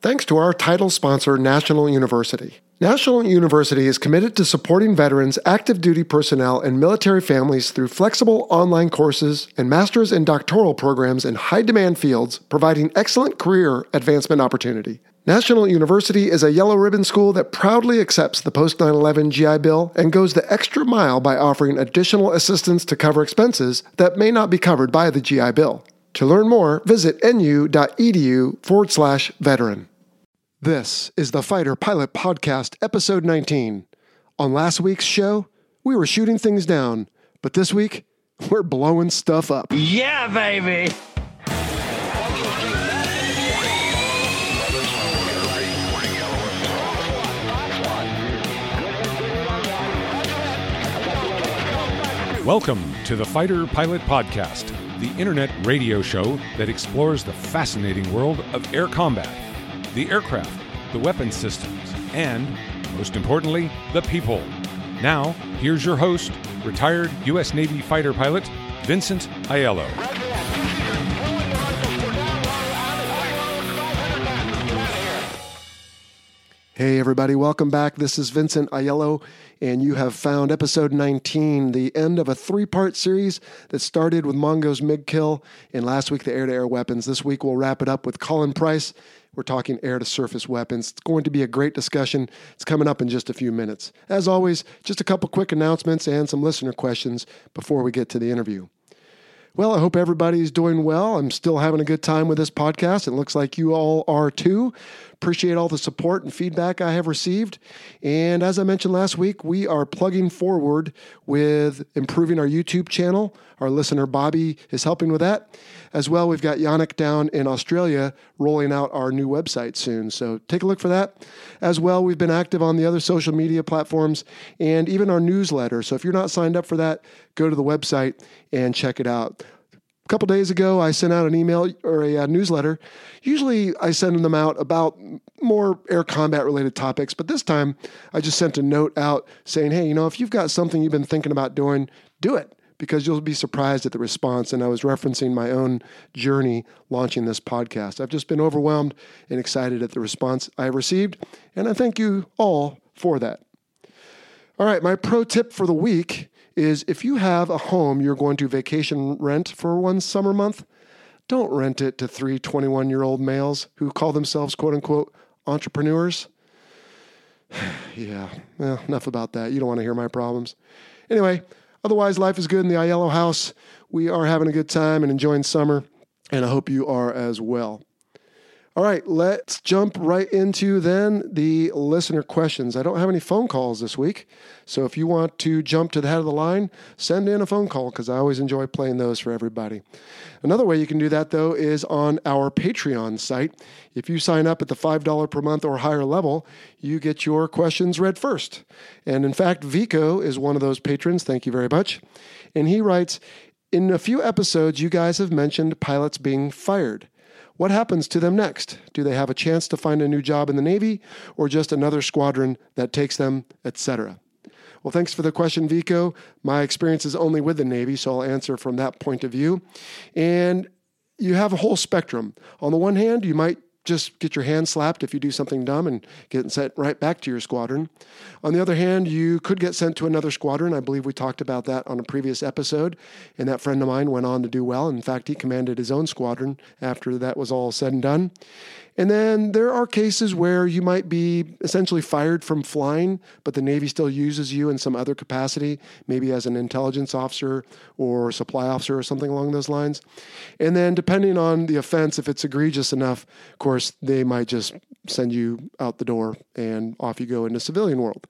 Thanks to our title sponsor, National University. National University is committed to supporting veterans, active duty personnel, and military families through flexible online courses and master's and doctoral programs in high-demand fields, providing excellent career advancement opportunity. National University is a yellow ribbon school that proudly accepts the post-9/11 GI Bill and goes the extra mile by offering additional assistance to cover expenses that may not be covered by the GI Bill. To learn more, visit nu.edu/veteran. This is the Fighter Pilot Podcast, Episode 19. On last week's show, we were shooting things down, but this week, we're blowing stuff up. Yeah, baby! Welcome to the Fighter Pilot Podcast, the internet radio show that explores the fascinating world of air combat, the aircraft, the weapon systems, and, most importantly, the people. Now, here's your host, retired U.S. Navy fighter pilot, Vincent Aiello. Hey everybody, welcome back. This is Vincent Aiello, and you have found episode 19, the end of a three-part series that started with Mongo's MiG kill, and last week the air-to-air weapons. This week we'll wrap it up with Colin Price. We're talking air-to-surface weapons. It's going to be a great discussion. It's coming up in just a few minutes. As always, just a couple quick announcements and some listener questions before we get to the interview. Well, I hope everybody's doing well. I'm still having a good time with this podcast. It looks like you all are too. Appreciate all the support and feedback I have received. And as I mentioned last week, we are plugging forward with improving our YouTube channel. Our listener, Bobby, is helping with that. As well, we've got Yannick down in Australia rolling out our new website soon. So take a look for that. As well, we've been active on the other social media platforms and even our newsletter. So if you're not signed up for that, go to the website and check it out. A couple days ago, I sent out an email or a newsletter. Usually I send them out about more air combat related topics, but this time I just sent a note out saying, hey, if you've got something you've been thinking about doing, do it, because you'll be surprised at the response. And I was referencing my own journey launching this podcast. I've just been overwhelmed and excited at the response I received, and I thank you all for that. All right, my pro tip for the week is if you have a home you're going to vacation rent for one summer month, don't rent it to three 21-year-old males who call themselves, quote-unquote, entrepreneurs. Yeah, well, enough about that. You don't want to hear my problems. Anyway, otherwise, life is good in the Aiello house. We are having a good time and enjoying summer, and I hope you are as well. All right, let's jump right into then the listener questions. I don't have any phone calls this week, so if you want to jump to the head of the line, send in a phone call because I always enjoy playing those for everybody. Another way you can do that, though, is on our Patreon site. If you sign up at the $5 per month or higher level, you get your questions read first. And in fact, Vico is one of those patrons. Thank you very much. And he writes, in a few episodes, you guys have mentioned pilots being fired. What happens to them next? Do they have a chance to find a new job in the Navy or just another squadron that takes them, etc.? Well, thanks for the question, Vico. My experience is only with the Navy, so I'll answer from that point of view. And you have a whole spectrum. On the one hand, you might just get your hand slapped if you do something dumb and get sent right back to your squadron. On the other hand, you could get sent to another squadron. I believe we talked about that on a previous episode, and that friend of mine went on to do well. In fact, he commanded his own squadron after that was all said and done. And then there are cases where you might be essentially fired from flying, but the Navy still uses you in some other capacity, maybe as an intelligence officer or supply officer or something along those lines. And then depending on the offense, if it's egregious enough, of course, they might just send you out the door and off you go into civilian world.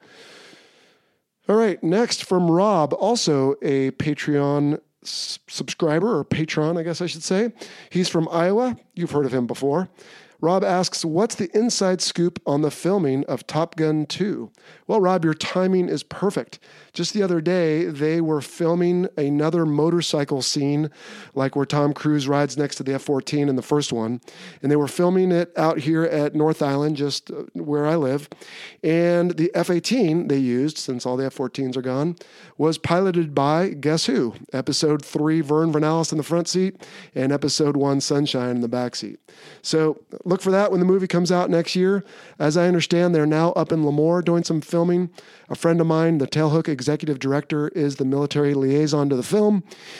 All right, next from Rob, also a Patreon subscriber, or patron, I guess I should say. He's from Iowa. You've heard of him before. Rob asks, what's the inside scoop on the filming of Top Gun 2? Well, Rob, your timing is perfect. Just the other day, they were filming another motorcycle scene, like where Tom Cruise rides next to the F-14 in the first one. And they were filming it out here at North Island, just where I live. And the F-18 they used, since all the F-14s are gone, was piloted by, guess who? Episode 3, Vern Vernalis in the front seat, and Episode 1, Sunshine in the back seat. So look for that when the movie comes out next year. As I understand, they're now up in Lemoore doing some filming. A friend of mine, the Tailhook executive director, is the military liaison to the film,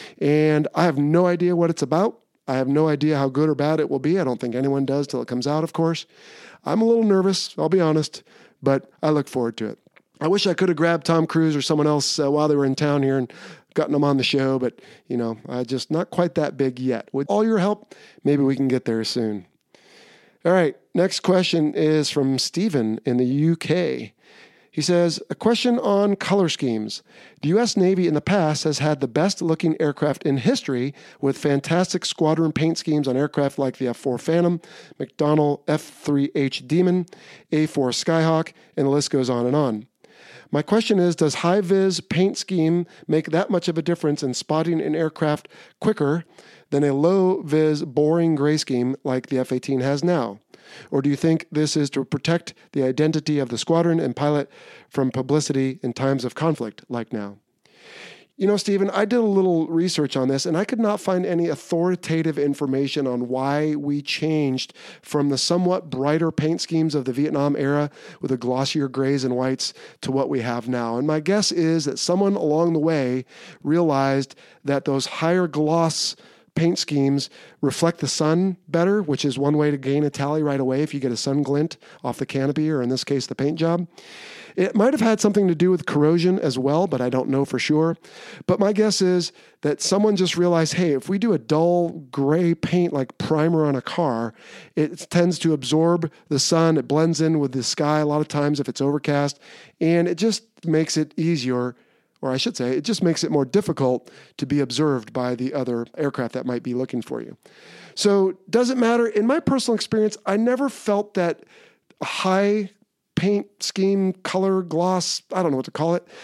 and I have no idea what it's about. I have no idea how good or bad it will be. I don't think anyone does till it comes out, of course. I'm a little nervous, I'll be honest, but I look forward to it. I wish I could have grabbed Tom Cruise or someone else while they were in town here and gotten them on the show, but, just not quite that big yet. With all your help, maybe we can get there soon. All right, next question is from Stephen in the UK. He says, a question on color schemes. The U.S. Navy in the past has had the best looking aircraft in history with fantastic squadron paint schemes on aircraft like the F-4 Phantom, McDonnell F-3H Demon, A-4 Skyhawk, and the list goes on and on. My question is, does high-vis paint scheme make that much of a difference in spotting an aircraft quicker than a low-vis, boring gray scheme like the F-18 has now? Or do you think this is to protect the identity of the squadron and pilot from publicity in times of conflict like now? Stephen, I did a little research on this, and I could not find any authoritative information on why we changed from the somewhat brighter paint schemes of the Vietnam era with the glossier grays and whites to what we have now. And my guess is that someone along the way realized that those higher gloss paint schemes reflect the sun better, which is one way to gain a tally right away if you get a sun glint off the canopy, or in this case, the paint job. It might have had something to do with corrosion as well, but I don't know for sure. But my guess is that someone just realized, hey, if we do a dull gray paint like primer on a car, it tends to absorb the sun. It blends in with the sky a lot of times if it's overcast, and it just makes it easier, or I should say, it just makes it more difficult to be observed by the other aircraft that might be looking for you. So does it matter? In my personal experience, I never felt that high paint scheme, color, gloss, I don't know what to call it,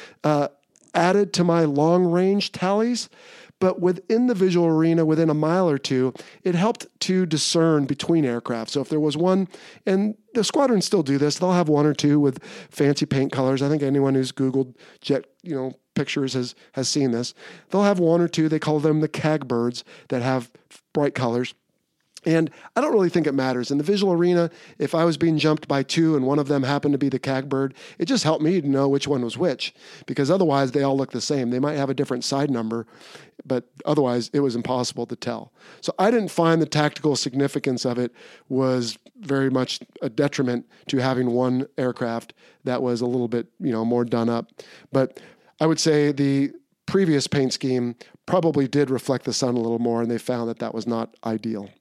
added to my long-range tallies. But within the visual arena, within a mile or two, it helped to discern between aircraft. So if there was one, and the squadrons still do this, they'll have one or two with fancy paint colors. I think anyone who's Googled jet, pictures has seen this. They'll have one or two, they call them the CAG birds, that have bright colors. And I don't really think it matters. In the visual arena, if I was being jumped by two and one of them happened to be the CAG bird, it just helped me to know which one was which, because otherwise they all look the same. They might have a different side number, but otherwise it was impossible to tell. So I didn't find the tactical significance of it was very much a detriment to having one aircraft that was a little bit, more done up. But I would say the previous paint scheme probably did reflect the sun a little more, and they found that that was not ideal.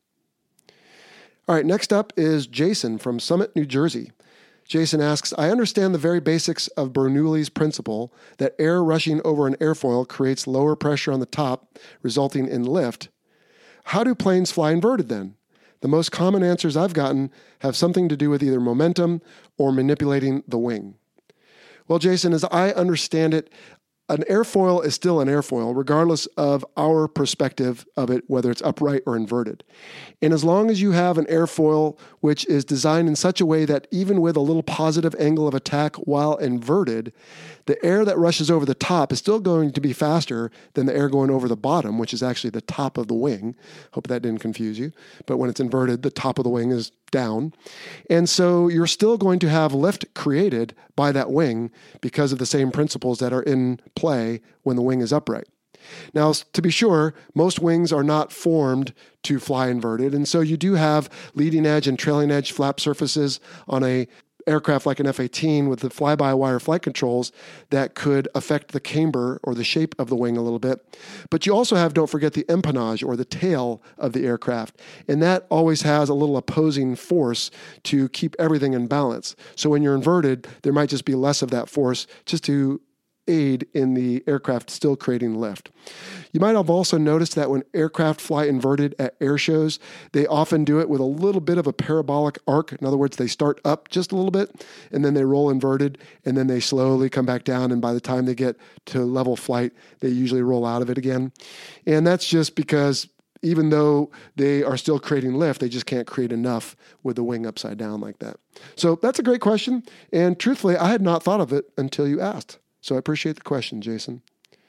All right, next up is Jason from Summit, New Jersey. Jason asks, I understand the very basics of Bernoulli's principle that air rushing over an airfoil creates lower pressure on the top, resulting in lift. How do planes fly inverted then? The most common answers I've gotten have something to do with either momentum or manipulating the wing. Well, Jason, as I understand it, an airfoil is still an airfoil, regardless of our perspective of it, whether it's upright or inverted. And as long as you have an airfoil which is designed in such a way that even with a little positive angle of attack while inverted, the air that rushes over the top is still going to be faster than the air going over the bottom, which is actually the top of the wing. Hope that didn't confuse you. But when it's inverted, the top of the wing is down. And so you're still going to have lift created by that wing because of the same principles that are in play when the wing is upright. Now, to be sure, most wings are not formed to fly inverted, and so you do have leading edge and trailing edge flap surfaces on a aircraft like an F-18 with the fly-by-wire flight controls that could affect the camber or the shape of the wing a little bit. But you also have, don't forget, the empennage or the tail of the aircraft. And that always has a little opposing force to keep everything in balance. So when you're inverted, there might just be less of that force just to aid in the aircraft still creating lift. You might have also noticed that when aircraft fly inverted at air shows, they often do it with a little bit of a parabolic arc. In other words, they start up just a little bit, and then they roll inverted, and then they slowly come back down, and by the time they get to level flight, they usually roll out of it again. And that's just because even though they are still creating lift, they just can't create enough with the wing upside down like that. So that's a great question, and truthfully, I had not thought of it until you asked. So I appreciate the question, Jason.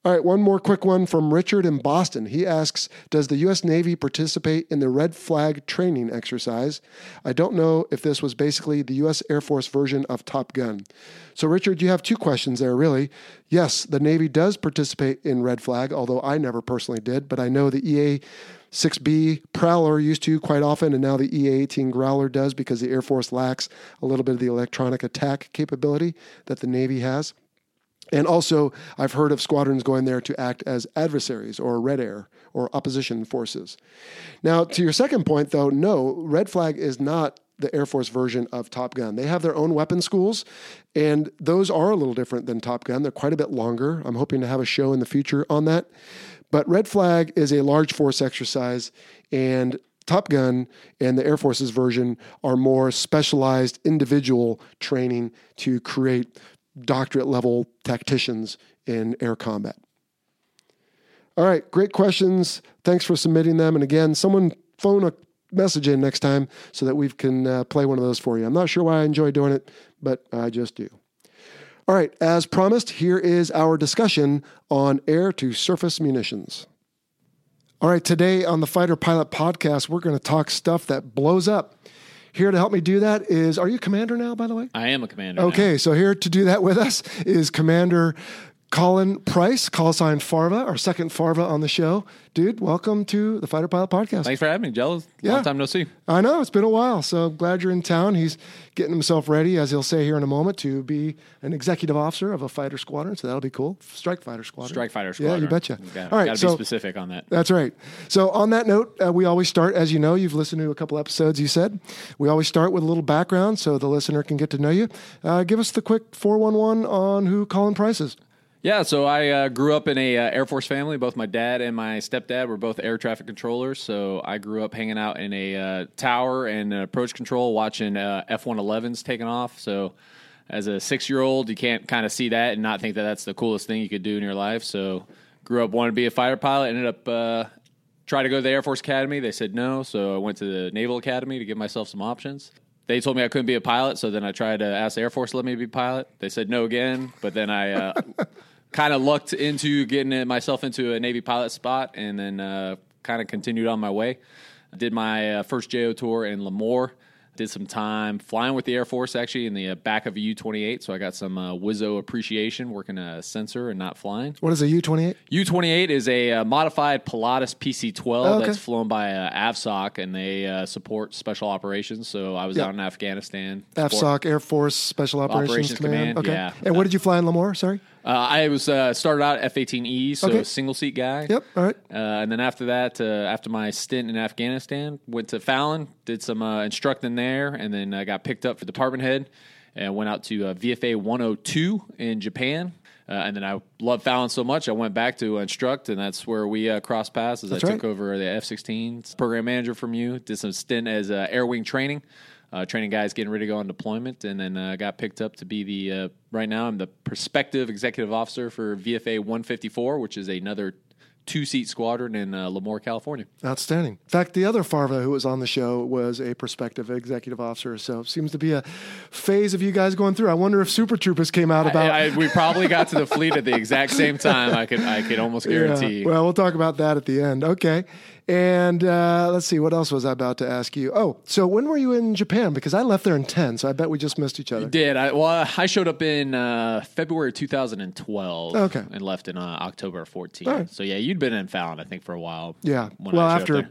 All right, one more quick one from Richard in Boston. He asks, does the U.S. Navy participate in the red flag training exercise? I don't know if this was basically the U.S. Air Force version of Top Gun. So, Richard, you have two questions there, really. Yes, the Navy does participate in red flag, although I never personally did, but I know the EA-6B Prowler used to quite often, and now the EA-18 Growler does because the Air Force lacks a little bit of the electronic attack capability that the Navy has. And also, I've heard of squadrons going there to act as adversaries or red air or opposition forces. Now, to your second point, though, no, red flag is not the Air Force version of Top Gun. They have their own weapon schools, and those are a little different than Top Gun. They're quite a bit longer. I'm hoping to have a show in the future on that. But red flag is a large force exercise, and Top Gun and the Air Force's version are more specialized individual training to create doctorate level tacticians in air combat. All right, great questions. Thanks for submitting them. And again, someone phone a message in next time so that we can play one of those for you. I'm not sure why I enjoy doing it, but I just do. All right, as promised, here is our discussion on air-to-surface munitions. All right, today on the Fighter Pilot Podcast, we're going to talk stuff that blows up. Here to help me do that is, are you commander now, by the way? I am a commander Okay, now. So here to do that with us is Commander Colin Price, call sign Farva, our second Farva on the show. Dude, welcome to the Fighter Pilot Podcast. Thanks for having me, Jello. Long time no see. I know, it's been a while, so I'm glad you're in town. He's getting himself ready, as he'll say here in a moment, to be an executive officer of a fighter squadron, so that'll be cool. Strike fighter squadron. Strike fighter squadron. Yeah, you betcha. All right, got to be specific on that. That's right. So on that note, we always start, as you know, you've listened to a couple episodes, you said. We always start with a little background so the listener can get to know you. Give us the quick 411 on who Colin Price is. Yeah, so I grew up in a Air Force family. Both my dad and my stepdad were both air traffic controllers, so I grew up hanging out in a tower and approach control, watching F-111s taking off. So as a 6-year-old, you can't kind of see that and not think that that's the coolest thing you could do in your life. So grew up wanting to be a fighter pilot, ended up trying to go to the Air Force Academy. They said no, so I went to the Naval Academy to give myself some options. They told me I couldn't be a pilot, so then I tried to ask the Air Force to let me be a pilot. They said no again, but then I kind of lucked into getting myself into a Navy pilot spot, and then kind of continued on my way. I did my first JO tour in Lemoore. Did some time flying with the Air Force, actually, in the back of a U-28, so I got some Wizzo appreciation working a sensor and not flying. What is a U-28? U-28 is a modified Pilatus PC-12 that's flown by AVSOC, and they support special operations, so I was out in Afghanistan. AVSOC, Air Force Special Operations Command. Okay. Yeah. And what did you fly in Lemoore? Sorry? I was started out F-18E, so a single-seat guy. Yep, all right. And then after that, after my stint in Afghanistan, went to Fallon, did some instructing there, and then got picked up for department head, and went out to VFA 102 in Japan. And then I loved Fallon so much, I went back to instruct, and that's where we crossed paths as took over the F-16 program manager from you, did some stint as air wing training. Training guys getting ready to go on deployment, and then got picked up to be the, right now I'm the prospective executive officer for VFA 154, which is another 2-seat squadron in Lemoore, California. Outstanding. In fact, the other Farva who was on the show was a prospective executive officer, so it seems to be a phase of you guys going through. I wonder if Super Troopers came out about... we probably got to the fleet at the exact same time, I could almost guarantee. Yeah. Well, we'll talk about that at the end. Okay. And let's see, what else was I about to ask you? Oh, so when were you in Japan? Because I left there in 10, so I bet we just missed each other. You did. I showed up in February 2012 and left in October 14. Right. So, yeah, you'd been in Fallon, I think, for a while. Yeah. Well,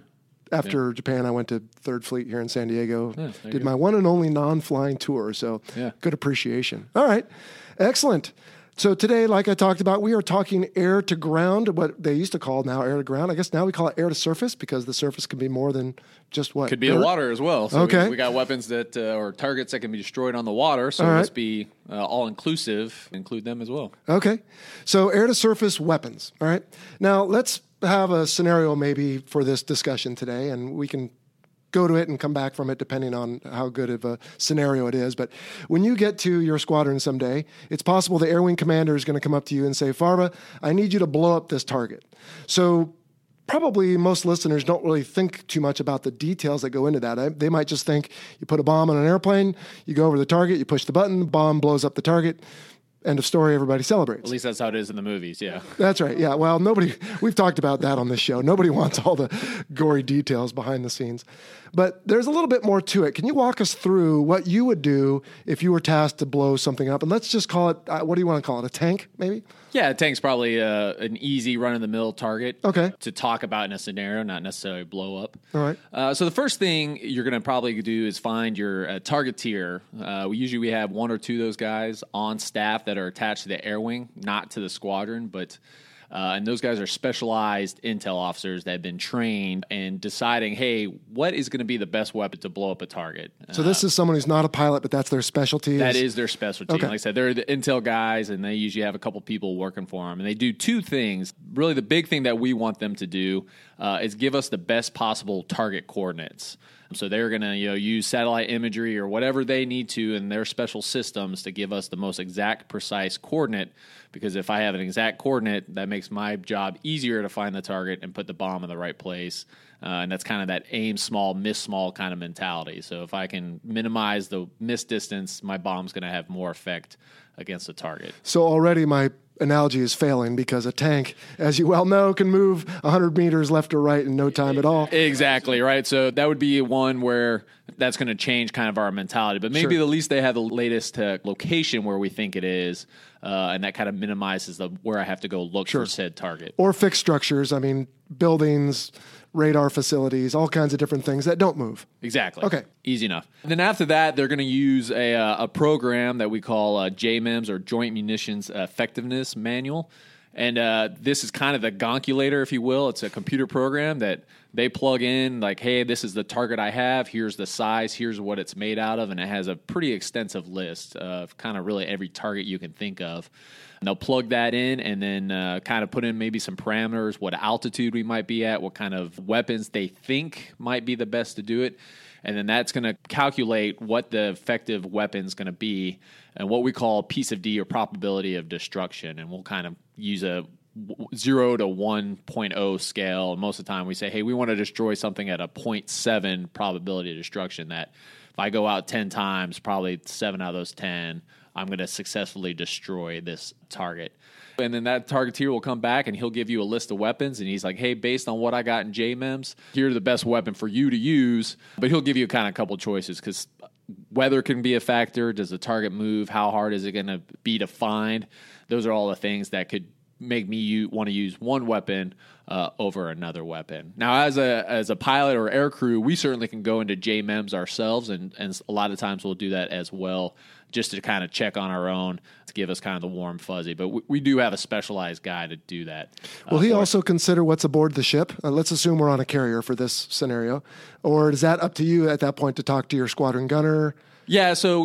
after Japan, I went to 3rd Fleet here in San Diego. Yeah, did my one and only non-flying tour, so good appreciation. All right. Excellent. So today, like I talked about, we are talking air to ground, what they used to call now air to ground. I guess now we call it air to surface because the surface can be more than just what? Could be the water as well. So we got weapons that or targets that can be destroyed on the water. So let's be all-inclusive, include them as well. Okay. So air to surface weapons. All right. Now, let's have a scenario maybe for this discussion today, and we can go to it and come back from it depending on how good of a scenario it is. But when you get to your squadron someday, it's possible the air wing commander is going to come up to you and say, Farva, I need you to blow up this target. So probably most listeners don't really think too much about the details that go into that. They might just think you put a bomb on an airplane, you go over the target, you push the button, the bomb blows up the target. End of story. Everybody celebrates. At least that's how it is in the movies, yeah. That's right. Yeah. Well, we've talked about that on this show. Nobody wants all the gory details behind the scenes. But there's a little bit more to it. Can you walk us through what you would do if you were tasked to blow something up? And let's just call it, what do you want to call it? A tank, maybe? Yeah, a tank's probably an easy run-of-the-mill target to talk about in a scenario, not necessarily blow up. All right. So the first thing you're going to probably do is find your targeteer. We have one or two of those guys on staff that are attached to the air wing, not to the squadron, but and those guys are specialized intel officers that have been trained in deciding, hey, what is going to be the best weapon to blow up a target? So this is someone who's not a pilot, but that's their specialty? That is their specialty. Okay. Like I said, they're the intel guys, and they usually have a couple people working for them. And they do two things. Really, the big thing that we want them to do is give us the best possible target coordinates. So they're going to use satellite imagery or whatever they need to in their special systems to give us the most exact, precise coordinate. Because if I have an exact coordinate, that makes my job easier to find the target and put the bomb in the right place. And that's kind of that aim small, miss small kind of mentality. So if I can minimize the miss distance, my bomb's going to have more effect against the target. So already my analogy is failing because a tank, as you well know, can move 100 meters left or right in no time at all. Exactly, right? So that would be one where that's going to change kind of our mentality. But maybe at least they have the latest location where we think it is, and that kind of minimizes where I have to go look for said target. Or fixed structures. I mean, buildings, radar facilities, all kinds of different things that don't move. Exactly. Okay. Easy enough. And then after that, they're going to use a program that we call JMEMS, or Joint Munitions Effectiveness Manual. And this is kind of the gonculator, if you will. It's a computer program that they plug in, like, hey, this is the target I have. Here's the size. Here's what it's made out of. And it has a pretty extensive list of kind of really every target you can think of. And they'll plug that in and then kind of put in maybe some parameters, what altitude we might be at, what kind of weapons they think might be the best to do it. And then that's going to calculate what the effective weapon's going to be and what we call piece of D, or probability of destruction. And we'll kind of use a 0 to 1.0 scale. And most of the time we say, hey, we want to destroy something at a 0.7 probability of destruction. That if I go out 10 times, probably 7 out of those 10, I'm going to successfully destroy this target. And then that targeteer will come back and he'll give you a list of weapons. And he's like, hey, based on what I got in JMEMS, here's the best weapon for you to use. But he'll give you kind of a couple choices because weather can be a factor. Does the target move? How hard is it going to be to find? Those are all the things that could make me want to use one weapon over another weapon. Now, as a pilot or air crew, we certainly can go into JMEMS ourselves, and a lot of times we'll do that as well, just to kind of check on our own, to give us kind of the warm fuzzy. But we do have a specialized guy to do that. Will he also consider what's aboard the ship? Let's assume we're on a carrier for this scenario. Or is that up to you at that point to talk to your squadron gunner? Yeah, so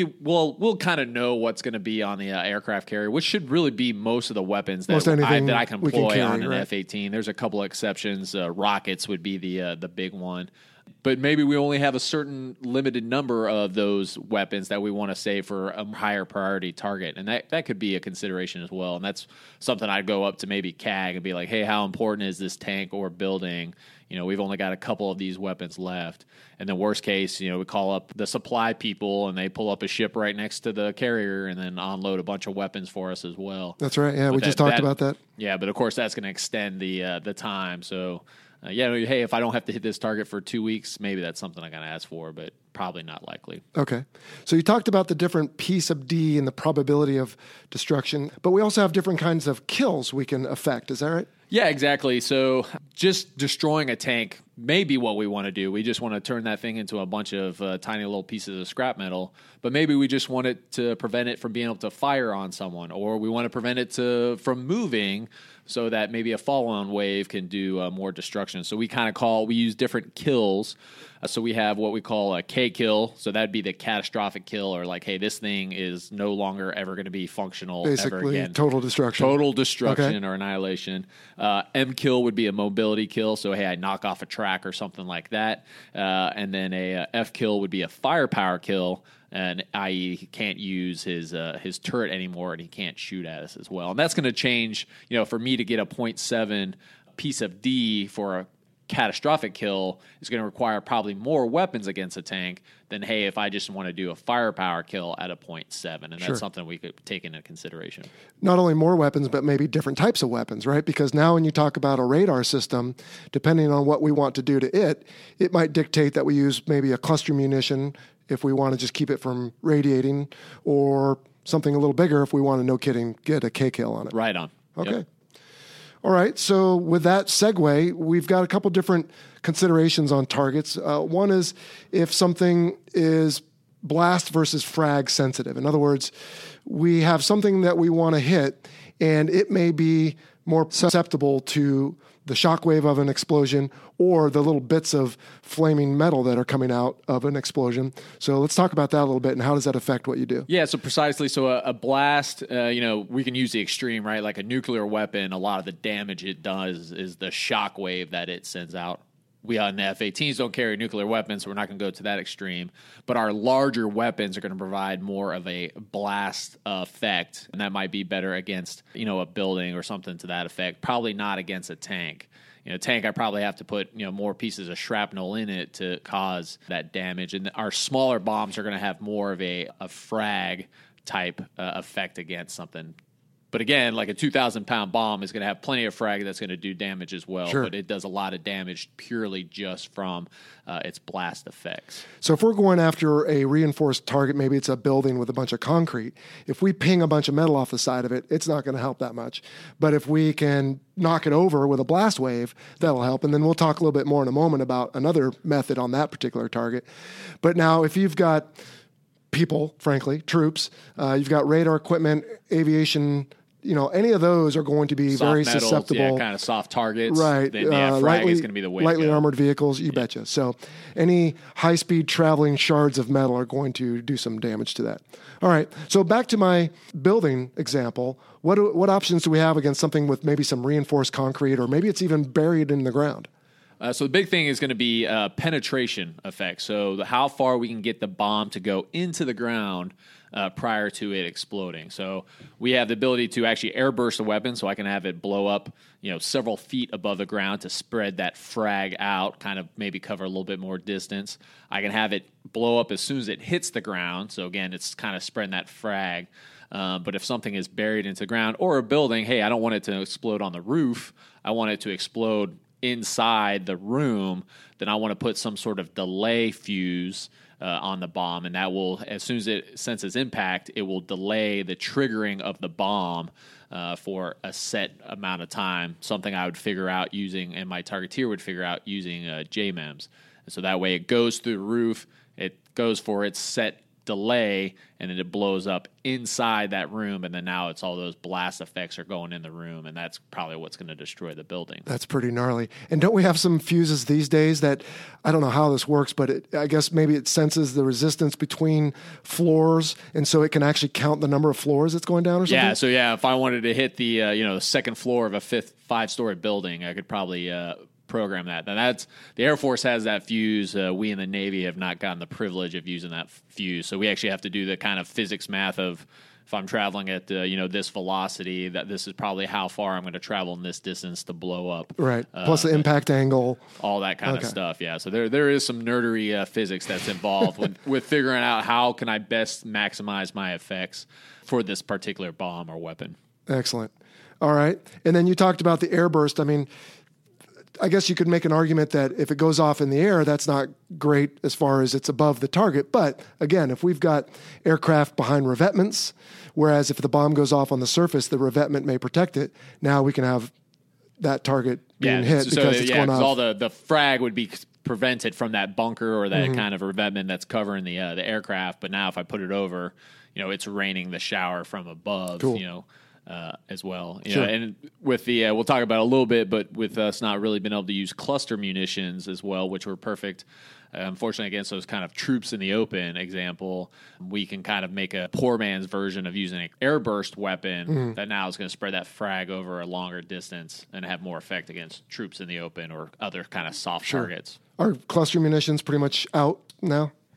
we'll kind of know what's going to be on the aircraft carrier, which should really be most of the weapons that I can deploy on an F-18. There's a couple of exceptions. Rockets would be the big one. But maybe we only have a certain limited number of those weapons that we want to save for a higher priority target. And that could be a consideration as well. And that's something I'd go up to maybe CAG and be like, hey, how important is this tank or building? We've only got a couple of these weapons left. And then worst case, we call up the supply people and they pull up a ship right next to the carrier and then unload a bunch of weapons for us as well. That's right. Yeah, we just talked about that. Yeah, but of course that's going to extend the time. So, hey, if I don't have to hit this target for 2 weeks, maybe that's something I'm going to ask for, but probably not likely. Okay. So you talked about the different piece of D and the probability of destruction, but we also have different kinds of kills we can affect. Is that right? Yeah, exactly. So just destroying a tank may be what we want to do. We just want to turn that thing into a bunch of tiny little pieces of scrap metal. But maybe we just want it to prevent it from being able to fire on someone, or we want to prevent it from moving so that maybe a fall-on wave can do more destruction. So we use different kills. So we have what we call a K kill. So that'd be the catastrophic kill, or like, hey, this thing is no longer ever going to be functional basically, ever again. Total destruction. Total destruction or annihilation. M kill would be a mobility kill. So, hey, I knock off a track or something like that. And then a F kill would be a firepower kill. And i.e., he can't use his turret anymore, and he can't shoot at us as well. And that's going to change. For me to get a 0.7 piece of D for catastrophic kill is going to require probably more weapons against a tank than, hey, if I just want to do a firepower kill at a 0.7. And that's something we could take into consideration. Not only more weapons, but maybe different types of weapons, right? Because now when you talk about a radar system, depending on what we want to do to it might dictate that we use maybe a cluster munition if we want to just keep it from radiating, or something a little bigger if we want to, no kidding, get a K-kill on it. Right on. Okay. Yep. All right, so with that segue, we've got a couple different considerations on targets. One is if something is blast versus frag sensitive. In other words, we have something that we want to hit, and it may be more susceptible to the shockwave of an explosion or the little bits of flaming metal that are coming out of an explosion. So let's talk about that a little bit, and how does that affect what you do? Yeah, so precisely. So a blast, we can use the extreme, right? Like a nuclear weapon, a lot of the damage it does is the shockwave that it sends out. We on the F-18s don't carry nuclear weapons, so we're not going to go to that extreme. But our larger weapons are going to provide more of a blast effect, and that might be better against, a building or something to that effect. Probably not against a tank. Tank, I probably have to put, more pieces of shrapnel in it to cause that damage. And our smaller bombs are going to have more of a frag type effect against something. But again, like a 2,000-pound bomb is going to have plenty of frag that's going to do damage as well. Sure. But it does a lot of damage purely just from its blast effects. So if we're going after a reinforced target, maybe it's a building with a bunch of concrete, if we ping a bunch of metal off the side of it, it's not going to help that much. But if we can knock it over with a blast wave, that'll help. And then we'll talk a little bit more in a moment about another method on that particular target. But now if you've got people, frankly, troops, you've got radar equipment, aviation, any of those are going to be soft very metals, susceptible. Kind of soft targets. Right. Frag is going to be the way lightly to go. armored vehicles, you betcha. So any high-speed traveling shards of metal are going to do some damage to that. All right. So back to my building example. What options do we have against something with maybe some reinforced concrete, or maybe it's even buried in the ground? So the big thing is going to be penetration effect. So how far we can get the bomb to go into the ground prior to it exploding. So we have the ability to actually airburst a weapon, so I can have it blow up, several feet above the ground to spread that frag out, kind of maybe cover a little bit more distance. I can have it blow up as soon as it hits the ground. So again, it's kind of spreading that frag. But if something is buried into the ground or a building, hey, I don't want it to explode on the roof. I want it to explode inside the room. Then I want to put some sort of delay fuse on the bomb, and that will, as soon as it senses impact, it will delay the triggering of the bomb for a set amount of time, something I would figure out using, and my targeteer would figure out using JMEMS. And so that way it goes through the roof, it goes for its set delay, and then it blows up inside that room, and then now it's all those blast effects are going in the room, and that's probably what's going to destroy the building. That's pretty gnarly. And don't we have some fuses these days that, I don't know how this works, but I guess maybe it senses the resistance between floors, and so it can actually count the number of floors that's going down or something? Yeah, if I wanted to hit the the second floor of a five-story building, I could probably program that. Now that's the Air Force has that fuse. We in the Navy have not gotten the privilege of using that fuse, so we actually have to do the kind of physics math of, if I'm traveling at this velocity, that this is probably how far I'm going to travel in this distance to blow up. Right. Plus the impact angle, all that kind of stuff. Yeah. So there is some nerdery physics that's involved with figuring out how can I best maximize my effects for this particular bomb or weapon. Excellent. All right. And then you talked about the airburst. I mean, I guess you could make an argument that if it goes off in the air, that's not great as far as it's above the target. But again, if we've got aircraft behind revetments, whereas if the bomb goes off on the surface, the revetment may protect it. Now we can have that target being hit because it's going off. All the frag would be prevented from that bunker or that kind of revetment that's covering the aircraft. But now if I put it over, it's raining the shower from above. Cool. As well. Sure. And with the, we'll talk about it a little bit, but with us not really being able to use cluster munitions as well, which were perfect. Unfortunately, against those kind of troops in the open example, we can kind of make a poor man's version of using an airburst weapon that now is going to spread that frag over a longer distance and have more effect against troops in the open or other kind of soft targets. Are cluster munitions pretty much out now?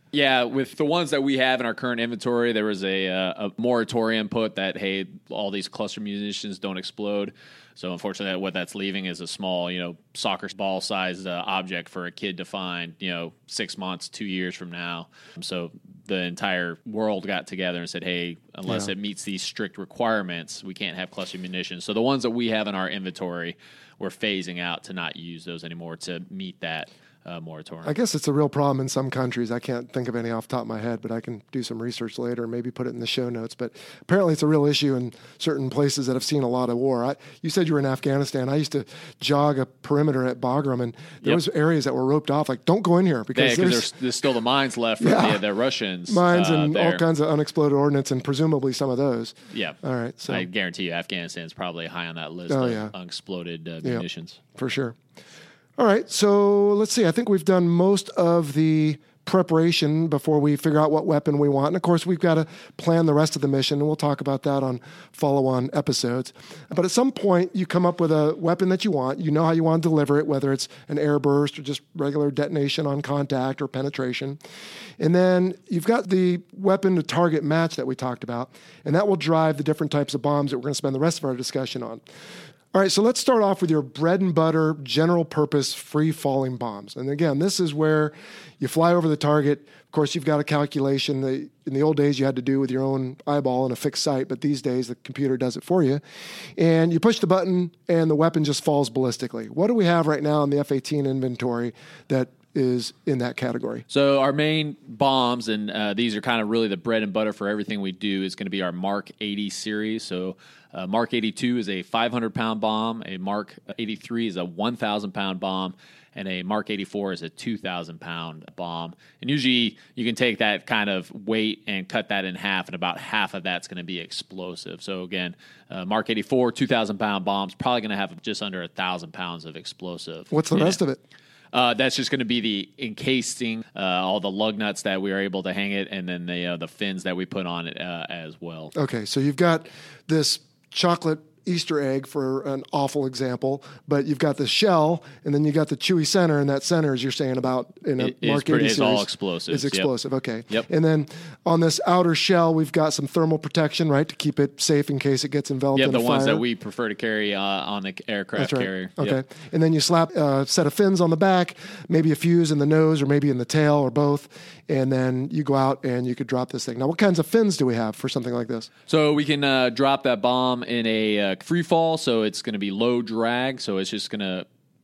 Yeah, with the ones that we have in our current inventory, there was a moratorium put that, hey, all these cluster munitions don't explode. So unfortunately, what that's leaving is a small, soccer ball sized object for a kid to find, 6 months, 2 years from now. So the entire world got together and said, hey, unless it meets these strict requirements, we can't have cluster munitions. So the ones that we have in our inventory, we're phasing out to not use those anymore to meet that moratorium. I guess it's a real problem in some countries. I can't think of any off the top of my head, but I can do some research later and maybe put it in the show notes. But apparently it's a real issue in certain places that have seen a lot of war. You said you were in Afghanistan. I used to jog a perimeter at Bagram, and there was areas that were roped off, like, don't go in here because there's still the mines left from the Russians. Mines and all kinds of unexploded ordnance, and presumably some of those. Yeah. All right. So I guarantee you Afghanistan is probably high on that list of unexploded munitions. For sure. All right, so let's see. I think we've done most of the preparation before we figure out what weapon we want. And, of course, we've got to plan the rest of the mission, and we'll talk about that on follow-on episodes. But at some point, you come up with a weapon that you want. You know how you want to deliver it, whether it's an air burst or just regular detonation on contact or penetration. And then you've got the weapon-to-target match that we talked about, and that will drive the different types of bombs that we're going to spend the rest of our discussion on. All right, so let's start off with your bread and butter, general purpose, free-falling bombs. And again, this is where you fly over the target. Of course, you've got a calculation that in the old days you had to do with your own eyeball in a fixed sight, but these days the computer does it for you. And you push the button and the weapon just falls ballistically. What do we have right now in the F-18 inventory that is in that category? So our main bombs, and these are kind of really the bread and butter for everything we do, is going to be our Mark 80 series. So Mark 82 is a 500-pound bomb, a Mark 83 is a 1,000-pound bomb, and a Mark 84 is a 2,000-pound bomb. And usually you can take that kind of weight and cut that in half, and about half of that's going to be explosive. So again, Mark 84, 2,000-pound bomb's probably going to have just under 1,000 pounds of explosive. What's the rest of it? That's just going to be the encasing, all the lug nuts that we are able to hang it, and then the fins that we put on it as well. Okay, so you've got this chocolate Easter egg, for an awful example, but you've got the shell, and then you got the chewy center, and that center, as you're saying about in a Mark 80 series, it's all explosive. It's explosive. Okay. Yep. And then on this outer shell, we've got some thermal protection, right, to keep it safe in case it gets enveloped in a fire. The ones that we prefer to carry on the aircraft carrier. Okay. Yep. And then you slap a set of fins on the back, maybe a fuse in the nose, or maybe in the tail, or both, and then you go out and you could drop this thing. Now, what kinds of fins do we have for something like this? So we can drop that bomb in a free fall, so it's going to be low drag, so it's just going to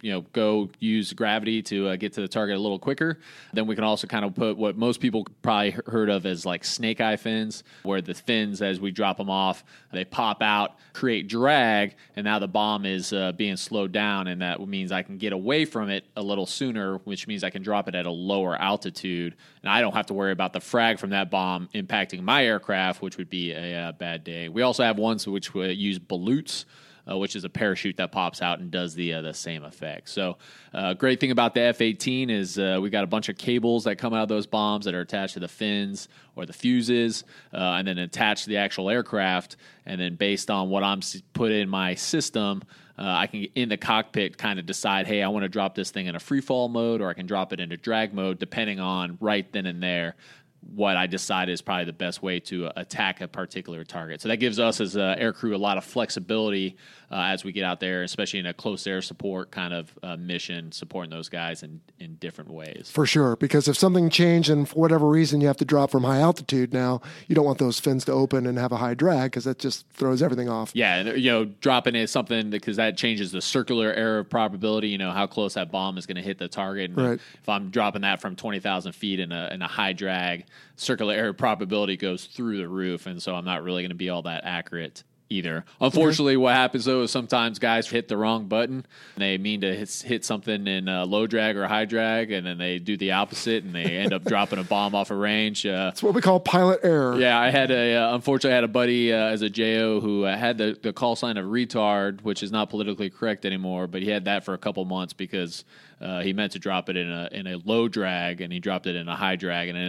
go use gravity to get to the target a little quicker. Then we can also kind of put what most people probably heard of as like snake eye fins, where the fins, as we drop them off, they pop out, create drag, and now the bomb is being slowed down, and that means I can get away from it a little sooner, which means I can drop it at a lower altitude, and I don't have to worry about the frag from that bomb impacting my aircraft, which would be a bad day. We also have ones which use ballots, which is a parachute that pops out and does the same effect. So great thing about the F-18 is we got a bunch of cables that come out of those bombs that are attached to the fins or the fuses, and then attached to the actual aircraft. And then based on what I'm put in my system, I can, in the cockpit, kind of decide, hey, I want to drop this thing in a free fall mode, or I can drop it into drag mode, depending on right then and there what I decide is probably the best way to attack a particular target. So that gives us as an aircrew a lot of flexibility as we get out there, especially in a close air support kind of mission, supporting those guys in different ways. For sure, because if something changed and for whatever reason you have to drop from high altitude now, you don't want those fins to open and have a high drag, because that just throws everything off. Yeah, and dropping is something because that changes the circular error probability, how close that bomb is going to hit the target. And right. If I'm dropping that from 20,000 feet in a high drag, circular error probability goes through the roof, and so I'm not really going to be all that accurate either. Unfortunately, what happens, though, is sometimes guys hit the wrong button. And they mean to hit something in low drag or high drag, and then they do the opposite, and they end up dropping a bomb off a range. That's what we call pilot error. Yeah, I had unfortunately, I had a buddy as a JO who had the call sign of retard, which is not politically correct anymore, but he had that for a couple months because he meant to drop it in a low drag, and he dropped it in a high drag, and ended up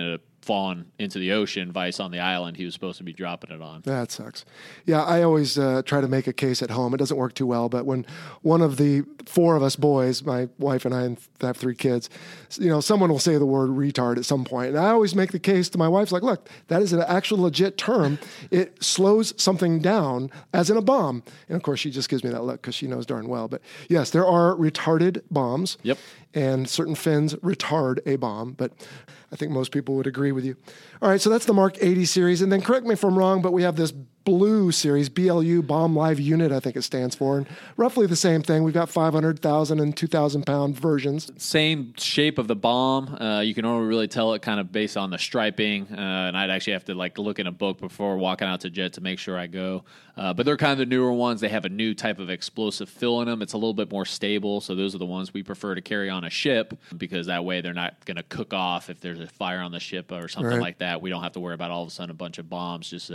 fallen into the ocean, vice on the island he was supposed to be dropping it on. That sucks. Yeah, I always try to make a case at home. It doesn't work too well, but when one of the four of us boys, my wife and I have 3 kids, someone will say the word retard at some point. And I always make the case to my wife, like, look, that is an actual legit term. It slows something down, as in a bomb. And of course, she just gives me that look because she knows darn well. But yes, there are retarded bombs. Yep. And certain fins retard a bomb, but I think most people would agree with you. All right, so that's the Mark 80 series. And then correct me if I'm wrong, but we have this Blue series, BLU, Bomb Live Unit, I think it stands for. And roughly the same thing. We've got 500,000 and 2,000 pound versions. Same shape of the bomb. You can only really tell it kind of based on the striping. And I'd actually have to look in a book before walking out to jet to make sure I go. But they're kind of the newer ones. They have a new type of explosive fill in them. It's a little bit more stable. So those are the ones we prefer to carry on a ship because that way they're not going to cook off if there's a fire on the ship or something like that. We don't have to worry about all of a sudden a bunch of bombs just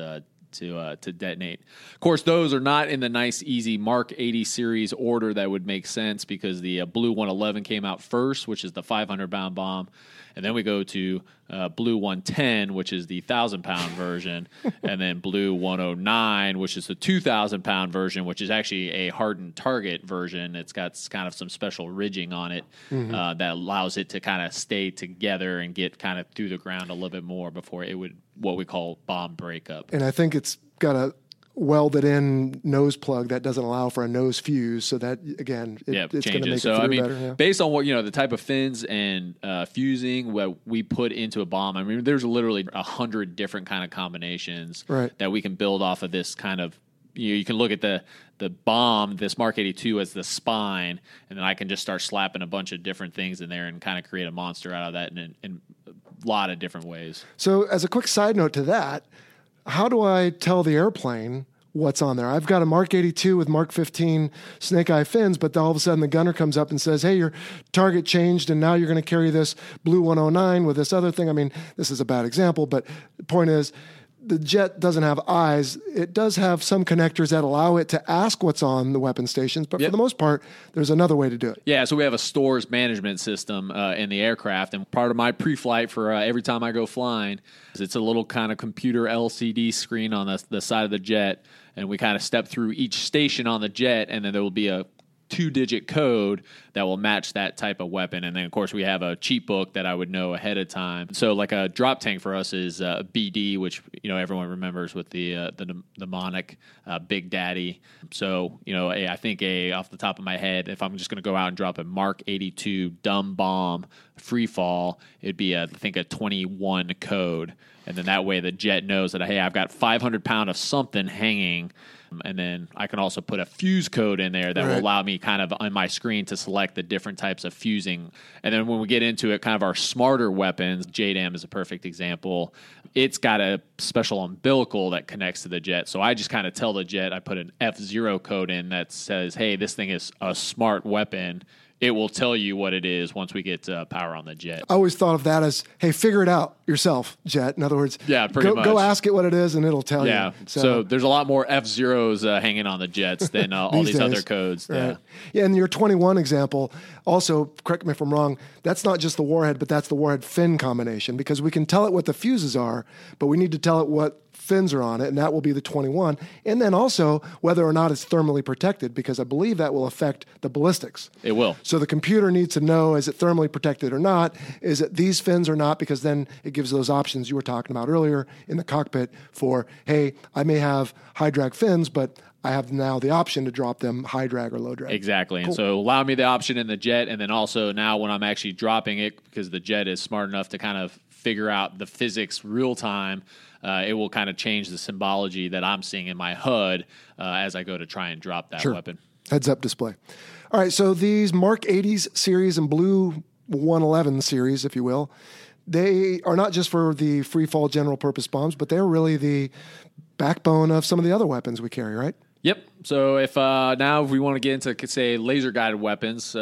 to detonate. Of course, those are not in the nice, easy Mark 80 series order that would make sense because the Blue 111 came out first, which is the 500-pound bomb. And then we go to Blue 110, which is the 1,000-pound version, and then Blue 109, which is the 2,000-pound version, which is actually a hardened target version. It's got kind of some special ridging on it that allows it to kind of stay together and get kind of through the ground a little bit more before it would what we call bomb breakup. And I think it's got a welded in nose plug that doesn't allow for a nose fuse, so that again it's going to make it through better. Yeah. Based on what the type of fins and fusing what we put into a bomb, I mean there's literally 100 different kind of combinations that we can build off of this kind of. You can look at the bomb, this Mark 82 as the spine, and then I can just start slapping a bunch of different things in there and kind of create a monster out of that in a lot of different ways. So as a quick side note to that, how do I tell the airplane what's on there? I've got a Mark 82 with Mark 15 snake eye fins, but all of a sudden the gunner comes up and says, hey, your target changed and now you're going to carry this Blue 109 with this other thing. I mean, this is a bad example, but the point is the jet doesn't have eyes. It does have some connectors that allow it to ask what's on the weapon stations, but for the most part, there's another way to do it. Yeah, so we have a stores management system in the aircraft, and part of my pre-flight for every time I go flying is it's a little kind of computer LCD screen on the side of the jet, and we kind of step through each station on the jet, and then there will be a 2-digit code that will match that type of weapon. And then, of course, we have a cheat book that I would know ahead of time. So like a drop tank for us is BD, which, everyone remembers with the mnemonic Big Daddy. So, I think off the top of my head, if I'm just going to go out and drop a Mark 82 dumb bomb free fall, it'd be, I think, a 21 code. And then that way the jet knows that, hey, I've got 500 pound of something hanging. And then I can also put a fuse code in there that will allow me kind of on my screen to select the different types of fusing. And then when we get into it, kind of our smarter weapons, JDAM is a perfect example. It's got a special umbilical that connects to the jet. So I just kind of tell the jet, I put an F0 code in that says, hey, this thing is a smart weapon. It will tell you what it is once we get power on the jet. I always thought of that as, hey, figure it out yourself, jet. In other words, pretty much. Go ask it what it is, and it'll tell you. Yeah, so there's a lot more F-Zeros hanging on the jets than all these other codes. Right. Yeah, and your 21 example, also, correct me if I'm wrong, that's not just the warhead, but that's the warhead fin combination, because we can tell it what the fuses are, but we need to tell it what fins are on it, and that will be the 21. And then also whether or not it's thermally protected, because I believe that will affect the ballistics. It will. So the computer needs to know, is it thermally protected or not? Is it these fins or not? Because then it gives those options you were talking about earlier in the cockpit for, hey, I may have high drag fins, but I have now the option to drop them high drag or low drag. Exactly. Cool. And so allow me the option in the jet, and then also now when I'm actually dropping it, because the jet is smart enough to kind of figure out the physics real time, it will kind of change the symbology that I'm seeing in my HUD as I go to try and drop that weapon. Heads-up display. All right, so these Mark 80s series and Blue 111 series, if you will, they are not just for the free-fall general-purpose bombs, but they're really the backbone of some of the other weapons we carry, right? Yep. So if we want to get into, say, laser-guided weapons,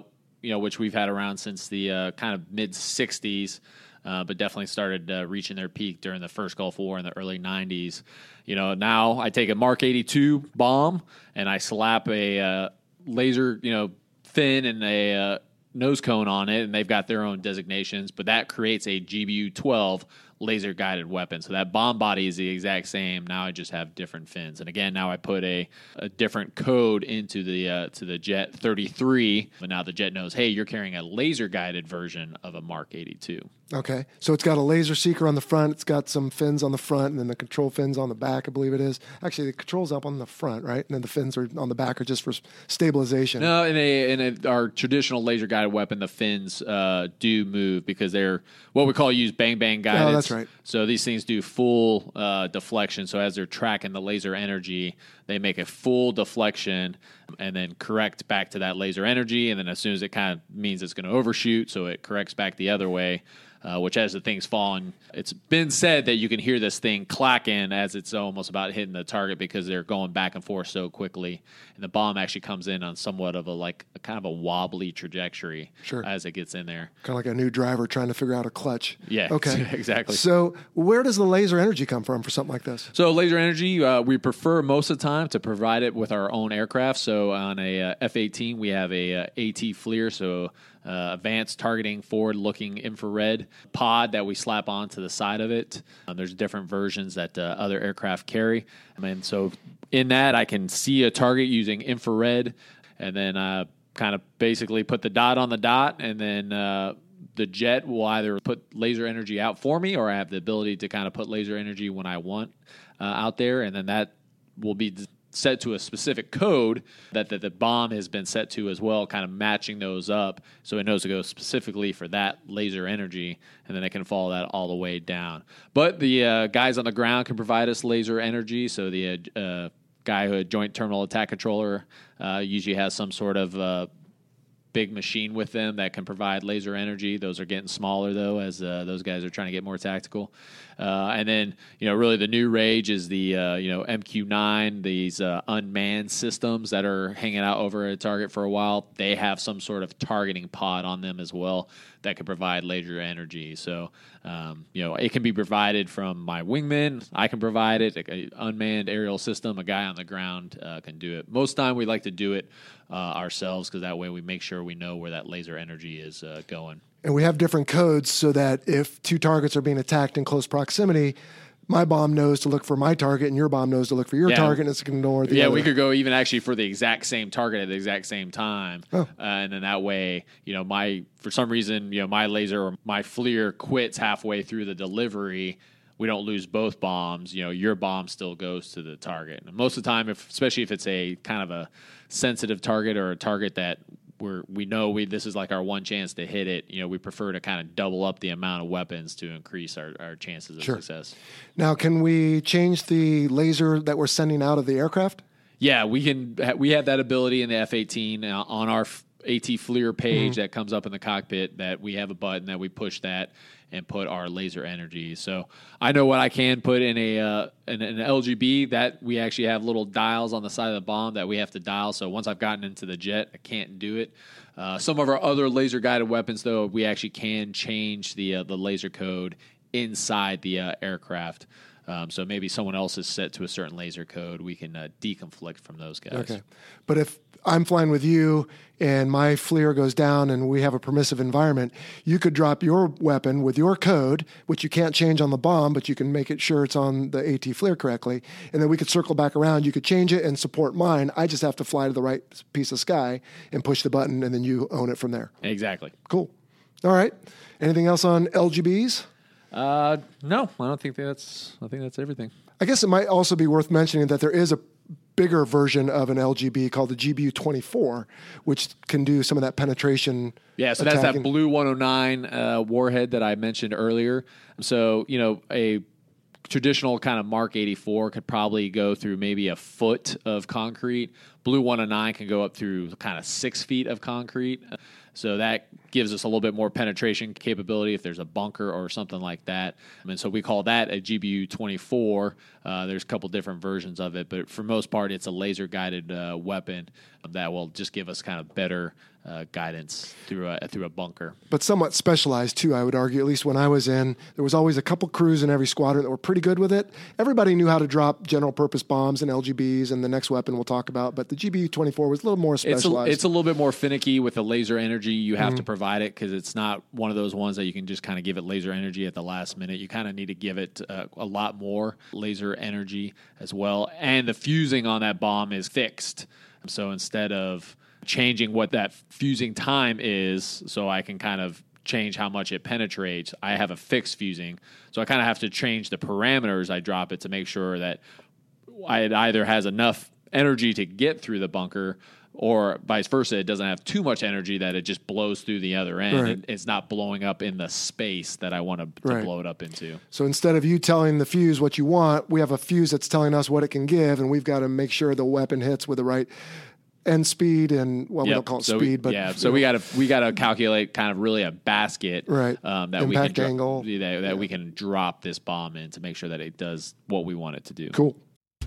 which we've had around since the kind of mid-'60s, but definitely started reaching their peak during the first Gulf War in the early 90s. Now I take a Mark 82 bomb and I slap a laser, fin and a nose cone on it, and they've got their own designations, but that creates a GBU-12 laser guided weapon. So that bomb body is the exact same. Now I just have different fins. And again, now I put a different code into the to the Jet 33. But now the Jet knows, hey, you're carrying a laser guided version of a Mark 82. Okay. So it's got a laser seeker on the front. It's got some fins on the front, and then the control fins on the back, I believe it is. Actually, the control's up on the front, right? And then the fins are on the back are just for stabilization. No, in our traditional laser guided weapon, the fins do move because they're what we call use bang bang guidance. Oh, that's right. So these things do full deflection. So as they're tracking the laser energy, they make a full deflection and then correct back to that laser energy. And then as soon as it kind of means it's going to overshoot, so it corrects back the other way. Which as the thing's falling, it's been said that you can hear this thing clacking as it's almost about hitting the target because they're going back and forth so quickly. And the bomb actually comes in on somewhat of a kind of a wobbly trajectory as it gets in there. Kind of like a new driver trying to figure out a clutch. Yeah, okay. Exactly. So where does the laser energy come from for something like this? So laser energy, we prefer most of the time to provide it with our own aircraft. So on a F-18, we have a AT FLIR, so advanced targeting forward-looking infrared pod that we slap onto the side of it. There's different versions that other aircraft carry. And so in that, I can see a target using infrared and then kind of basically put the dot on the dot, and then the Jet will either put laser energy out for me, or I have the ability to kind of put laser energy when I want out there, and then that will be set to a specific code that the bomb has been set to as well, kind of matching those up so it knows to go specifically for that laser energy, and then it can follow that all the way down. But the guys on the ground can provide us laser energy, so the guy who had Joint Terminal Attack Controller usually has some sort of big machine with them that can provide laser energy. Those are getting smaller, though, as those guys are trying to get more tactical. And then, really the new rage is the, MQ-9, these unmanned systems that are hanging out over a target for a while. They have some sort of targeting pod on them as well that can provide laser energy. So, it can be provided from my wingman. I can provide it. An unmanned aerial system, a guy on the ground can do it. Most time we like to do it ourselves because that way we make sure we know where that laser energy is going. And we have different codes so that if two targets are being attacked in close proximity, my bomb knows to look for my target and your bomb knows to look for your target, and it's going to ignore the other. We could go even actually for the exact same target at the exact same time. And then that way, for some reason, my laser or my FLIR quits halfway through the delivery. We don't lose both bombs. Your bomb still goes to the target. And most of the time, especially if it's a kind of a sensitive target or a target that we know this is like our one chance to hit it, we prefer to kind of double up the amount of weapons to increase our chances of success. Now, can we change the laser that we're sending out of the aircraft? Yeah, we can. We have that ability in the F-18 on our AT FLIR page that comes up in the cockpit, that we have a button that we push that and put our laser energy. So I know what I can put in an LGB, that we actually have little dials on the side of the bomb that we have to dial. So once I've gotten into the Jet, I can't do it. Some of our other laser guided weapons, though, we actually can change the laser code inside the aircraft. So maybe someone else is set to a certain laser code. We can deconflict from those guys. Okay. But if I'm flying with you and my FLIR goes down and we have a permissive environment, you could drop your weapon with your code, which you can't change on the bomb, but you can make it sure it's on the AT FLIR correctly. And then we could circle back around. You could change it and support mine. I just have to fly to the right piece of sky and push the button, and then you own it from there. Exactly. Cool. All right. Anything else on LGBs? No, I don't think that's. I think that's everything. I guess it might also be worth mentioning that there is a bigger version of an LGB called the GBU-24, which can do some of that penetration. Yeah, so that's that Blue 109 warhead that I mentioned earlier. So a traditional kind of Mark 84 could probably go through maybe a foot of concrete. Blue 109 can go up through kind of 6 feet of concrete. So that gives us a little bit more penetration capability if there's a bunker or something like that. And so we call that a GBU-24. There's a couple different versions of it, but for most part, it's a laser-guided weapon that will just give us kind of better guidance through a bunker. But somewhat specialized too, I would argue. At least when I was in, there was always a couple crews in every squadron that were pretty good with it. Everybody knew how to drop general purpose bombs and LGBs, and the next weapon we'll talk about. But the GBU-24 was a little more specialized. It's a little bit more finicky with the laser energy. You have to provide it because it's not one of those ones that you can just kind of give it laser energy at the last minute. You kind of need to give it a lot more laser energy as well. And the fusing on that bomb is fixed. So instead of changing what that fusing time is, so I can kind of change how much it penetrates, I have a fixed fusing. So I kind of have to change the parameters I drop it to make sure that it either has enough energy to get through the bunker, or vice versa, it doesn't have too much energy that it just blows through the other end. Right. And it's not blowing up in the space that I want to blow it up into. So instead of you telling the fuse what you want, we have a fuse that's telling us what it can give, and we've got to make sure the weapon hits with the right end speed and we don't call it speed, but so we got to calculate kind of really a basket, right? That impact we can angle that we can drop this bomb in to make sure that it does what we want it to do. Cool.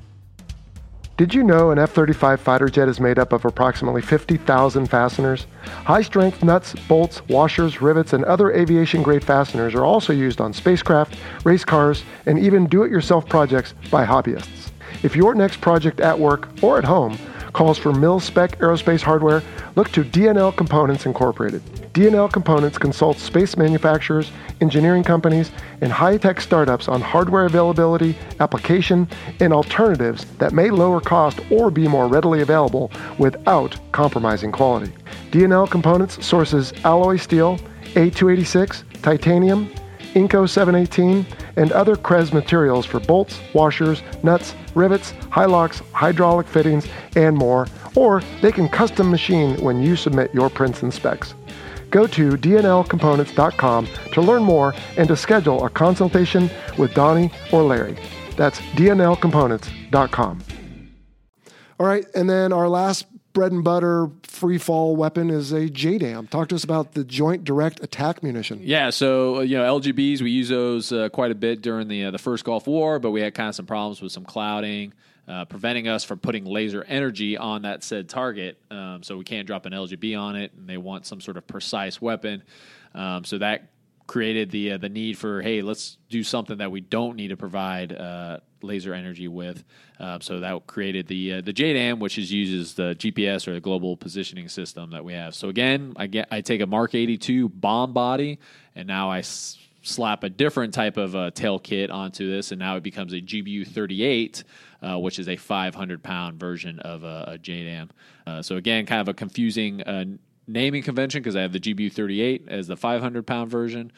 Did you know an F-35 fighter jet is made up of approximately 50,000 fasteners? High-strength nuts, bolts, washers, rivets, and other aviation-grade fasteners are also used on spacecraft, race cars, and even do-it-yourself projects by hobbyists. If your next project at work or at home calls for mil-spec aerospace hardware, look to D&L Components Incorporated. D&L Components consults space manufacturers, engineering companies, and high-tech startups on hardware availability, application, and alternatives that may lower cost or be more readily available without compromising quality. D&L Components sources alloy steel, A286, titanium, Inco 718, and other CRES materials for bolts, washers, nuts, rivets, high locks, hydraulic fittings, and more, or they can custom machine when you submit your prints and specs. Go to dnlcomponents.com to learn more and to schedule a consultation with Donnie or Larry. That's dnlcomponents.com. All right, and then our last bread and butter free fall weapon is a JDAM. Talk to us about the Joint Direct Attack Munition. Yeah, so LGBs, we use those quite a bit during the first Gulf War, but we had kind of some problems with some clouding, preventing us from putting laser energy on that said target. So we can't drop an LGB on it, and they want some sort of precise weapon. So that created the need for, hey, let's do something that we don't need to provide laser energy with. So that created the JDAM, which uses the GPS or the Global Positioning System that we have. So again, I take a Mark 82 bomb body, and now I slap a different type of tail kit onto this, and now it becomes a GBU-38, which is a 500-pound version of a JDAM. So again, kind of a confusing naming convention because I have the GBU-38 as the 500-pound version.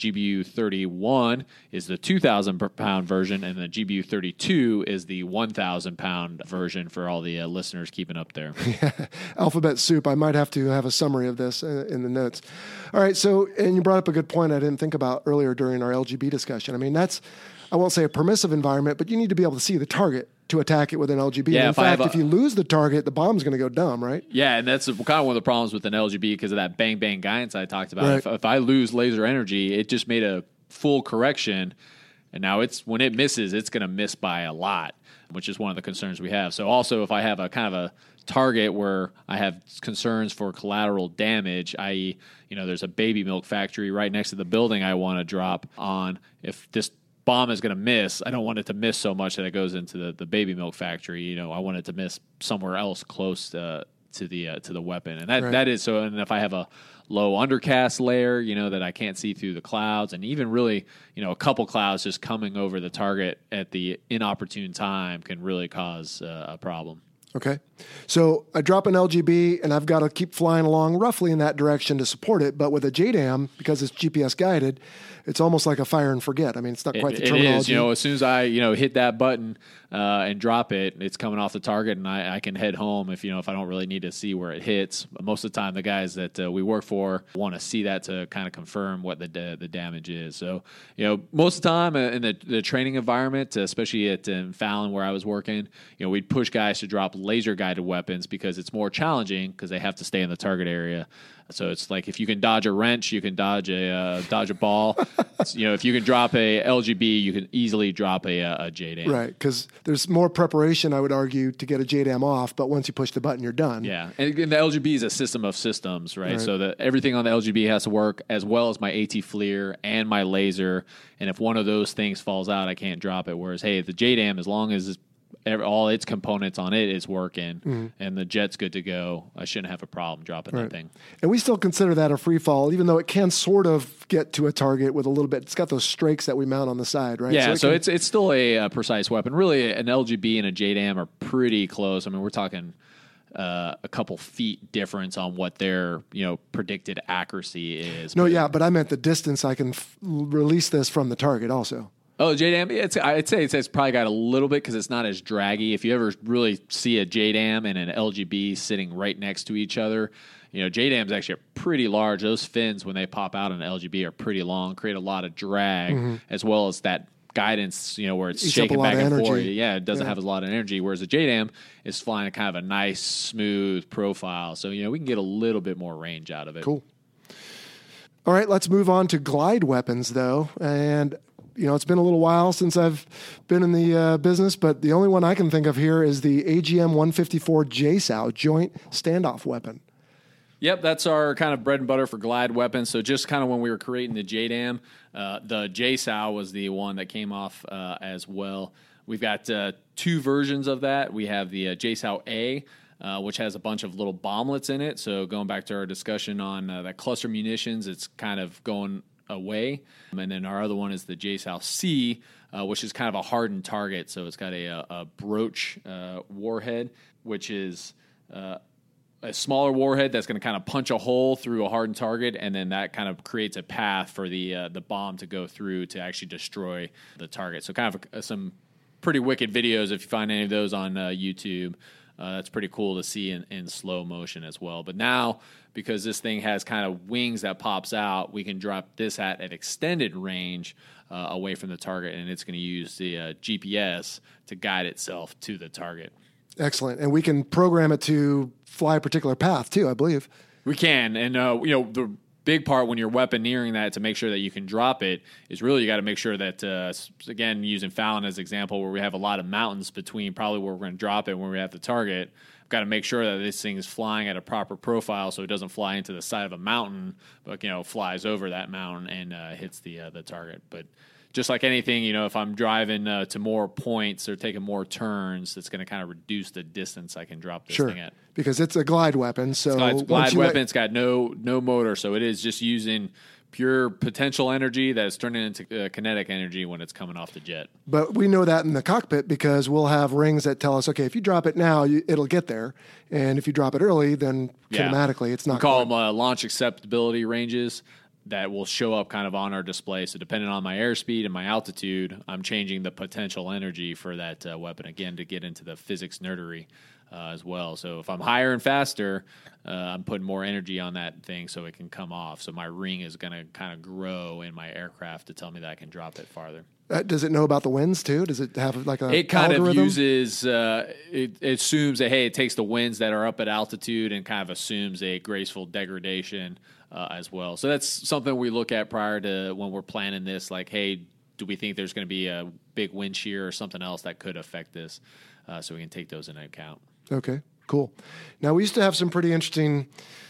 GBU-31 is the 2,000-pound version, and the GBU-32 is the 1,000-pound version for all the listeners keeping up there. Yeah, alphabet soup. I might have to have a summary of this in the notes. All right, so, and you brought up a good point I didn't think about earlier during our LGB discussion. I mean, that's, I won't say a permissive environment, but you need to be able to see the target to attack it with an LGB. Yeah, in fact, if you lose the target, the bomb's going to go dumb, right? Yeah, and that's kind of one of the problems with an LGB because of that bang-bang guidance I talked about. Right. If I lose laser energy, it just made a full correction, and now when it misses, it's going to miss by a lot, which is one of the concerns we have. So also, if I have a kind of a target where I have concerns for collateral damage, i.e., there's a baby milk factory right next to the building I want to drop on, if this bomb is going to miss, I don't want it to miss so much that it goes into the baby milk factory. I want it to miss somewhere else close to the weapon, and that is so. And if I have a low undercast layer, that I can't see through the clouds, and even really, a couple clouds just coming over the target at the inopportune time can really cause a problem. Okay. So I drop an LGB and I've got to keep flying along roughly in that direction to support it. But with a JDAM, because it's GPS guided, it's almost like a fire and forget. I mean, it's not quite the terminology. It is. As soon as I, hit that button and drop it, it's coming off the target, and I can head home if I don't really need to see where it hits. But most of the time, the guys that we work for want to see that to kind of confirm what the damage is. So, most of the time in the training environment, especially in Fallon where I was working, we'd push guys to drop laser guided weapons because it's more challenging because they have to stay in the target area. So it's like if you can dodge a wrench, you can dodge a ball. If you can drop a LGB, you can easily drop a JDAM. Right, because there's more preparation, I would argue, to get a JDAM off, but once you push the button, you're done. Yeah, and the LGB is a system of systems, right? So that everything on the LGB has to work, as well as my AT FLIR and my laser. And if one of those things falls out, I can't drop it. Whereas, hey, the JDAM, as long as all its components on it is working and the jet's good to go, I shouldn't have a problem dropping that thing. And we still consider that a free fall, even though it can sort of get to a target with a little bit. It's got those strakes that we mount on the side, right? Yeah, so it's still a precise weapon. Really, an LGB and a JDAM are pretty close. I mean, we're talking a couple feet difference on what their predicted accuracy is. But I meant the distance I can release this from the target also. Oh, JDAM, I'd say it's probably got a little bit because it's not as draggy. If you ever really see a JDAM and an LGB sitting right next to each other, JDAM's actually pretty large. Those fins, when they pop out on an LGB, are pretty long, create a lot of drag, as well as that guidance, where it's shaking back and forth. Yeah, it doesn't have a lot of energy, whereas a JDAM is flying a kind of a nice, smooth profile. So, we can get a little bit more range out of it. Cool. All right, let's move on to glide weapons, though. And it's been a little while since I've been in the business, but the only one I can think of here is the AGM-154 JSOW, Joint Standoff Weapon. Yep, that's our kind of bread and butter for glide weapons. So just kind of when we were creating the JDAM, the JSOW was the one that came off as well. We've got two versions of that. We have the JSOW A, which has a bunch of little bomblets in it. So going back to our discussion on that cluster munitions, it's kind of going away. And then our other one is the JSOW C, which is kind of a hardened target. So it's got a broach warhead, which is a smaller warhead that's going to kind of punch a hole through a hardened target, and then that kind of creates a path for the bomb to go through to actually destroy the target. So kind of some pretty wicked videos if you find any of those on YouTube. That's pretty cool to see in slow motion as well. But now, because this thing has kind of wings that pops out, we can drop this at an extended range away from the target, and it's going to use the GPS to guide itself to the target. Excellent. And we can program it to fly a particular path, too, I believe. We can. And, the big part when you're weaponeering that to make sure that you can drop it is really you got to make sure that, again, using Fallon as an example, where we have a lot of mountains between probably where we're going to drop it and where we have the target, we've got to make sure that this thing is flying at a proper profile so it doesn't fly into the side of a mountain, but, flies over that mountain and hits the target. But just like anything, if I'm driving to more points or taking more turns, it's going to kind of reduce the distance I can drop this thing at. Because it's a glide weapon. So it's glide weapon. It's got no motor, so it is just using pure potential energy that's turning into kinetic energy when it's coming off the jet. But we know that in the cockpit because we'll have rings that tell us, okay, if you drop it now, it'll get there. And if you drop it early, then kinematically it's not. We call them launch acceptability ranges that will show up kind of on our display. So depending on my airspeed and my altitude, I'm changing the potential energy for that weapon, again, to get into the physics nerdery as well. So if I'm higher and faster, I'm putting more energy on that thing so it can come off. So my ring is going to kind of grow in my aircraft to tell me that I can drop it farther. Does it know about the winds too? Does it have like a It kind algorithm? of uses, it assumes that, hey, it takes the winds that are up at altitude and kind of assumes a graceful degradation as well. So that's something we look at prior to when we're planning this, like, hey, do we think there's going to be a big wind shear or something else that could affect this? So we can take those into account. Okay, cool. Now, we used to have some pretty interesting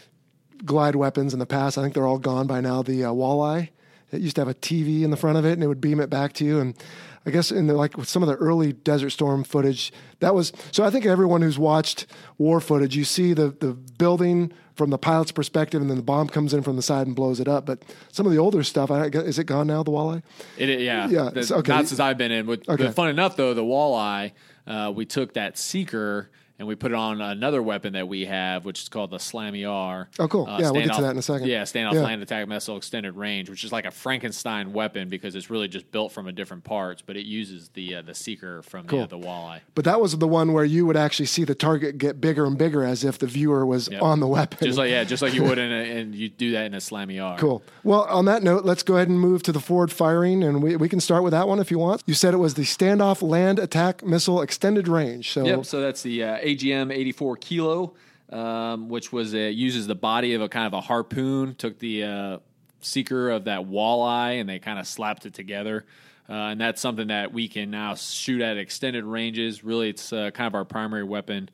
glide weapons in the past. I think they're all gone by now. The Walleye, it used to have a TV in the front of it, and it would beam it back to you. And I guess with some of the early Desert Storm footage, that was so. I think everyone who's watched war footage, you see the building from the pilot's perspective, and then the bomb comes in from the side and blows it up. But some of the older stuff, is it gone now? The Walleye? Yeah. Okay. Not since I've been in. But fun enough, though, the Walleye, we took that Seeker and we put it on another weapon that we have, which is called the Slammy R. Oh, cool. We'll get to that in a second. Yeah, standoff land attack missile extended range, which is like a Frankenstein weapon because it's really just built from a different parts, but it uses the Seeker from the Walleye. But that was the one where you would actually see the target get bigger and bigger as if the viewer was on the weapon. Just like you would and you do that in a Slammy R. Cool. Well, on that note, let's go ahead and move to the forward firing, and we can start with that one if you want. You said it was the Standoff Land Attack Missile Extended Range. So that's the AGM 84 Kilo. which was uses the body of a kind of a harpoon, took the seeker of that walleye, and they kind of slapped it together. And that's something that we can now shoot at extended ranges. Really, it's kind of our primary weapon.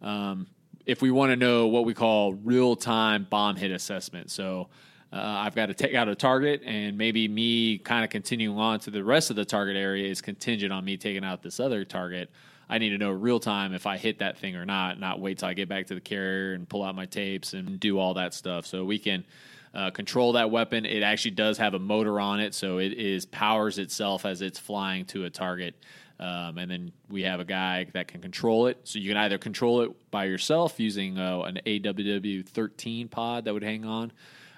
If we want to know what we call real-time bomb hit assessment. So I've got to take out a target, and maybe me kind of continuing on to the rest of the target area is contingent on me taking out this other target. I need to know real time if I hit that thing or not wait till I get back to the carrier and pull out my tapes and do all that stuff. So we can control that weapon. It actually does have a motor on it, so it powers itself as it's flying to a target. And then we have a guy that can control it. So you can either control it by yourself using an AWW-13 pod that would hang on,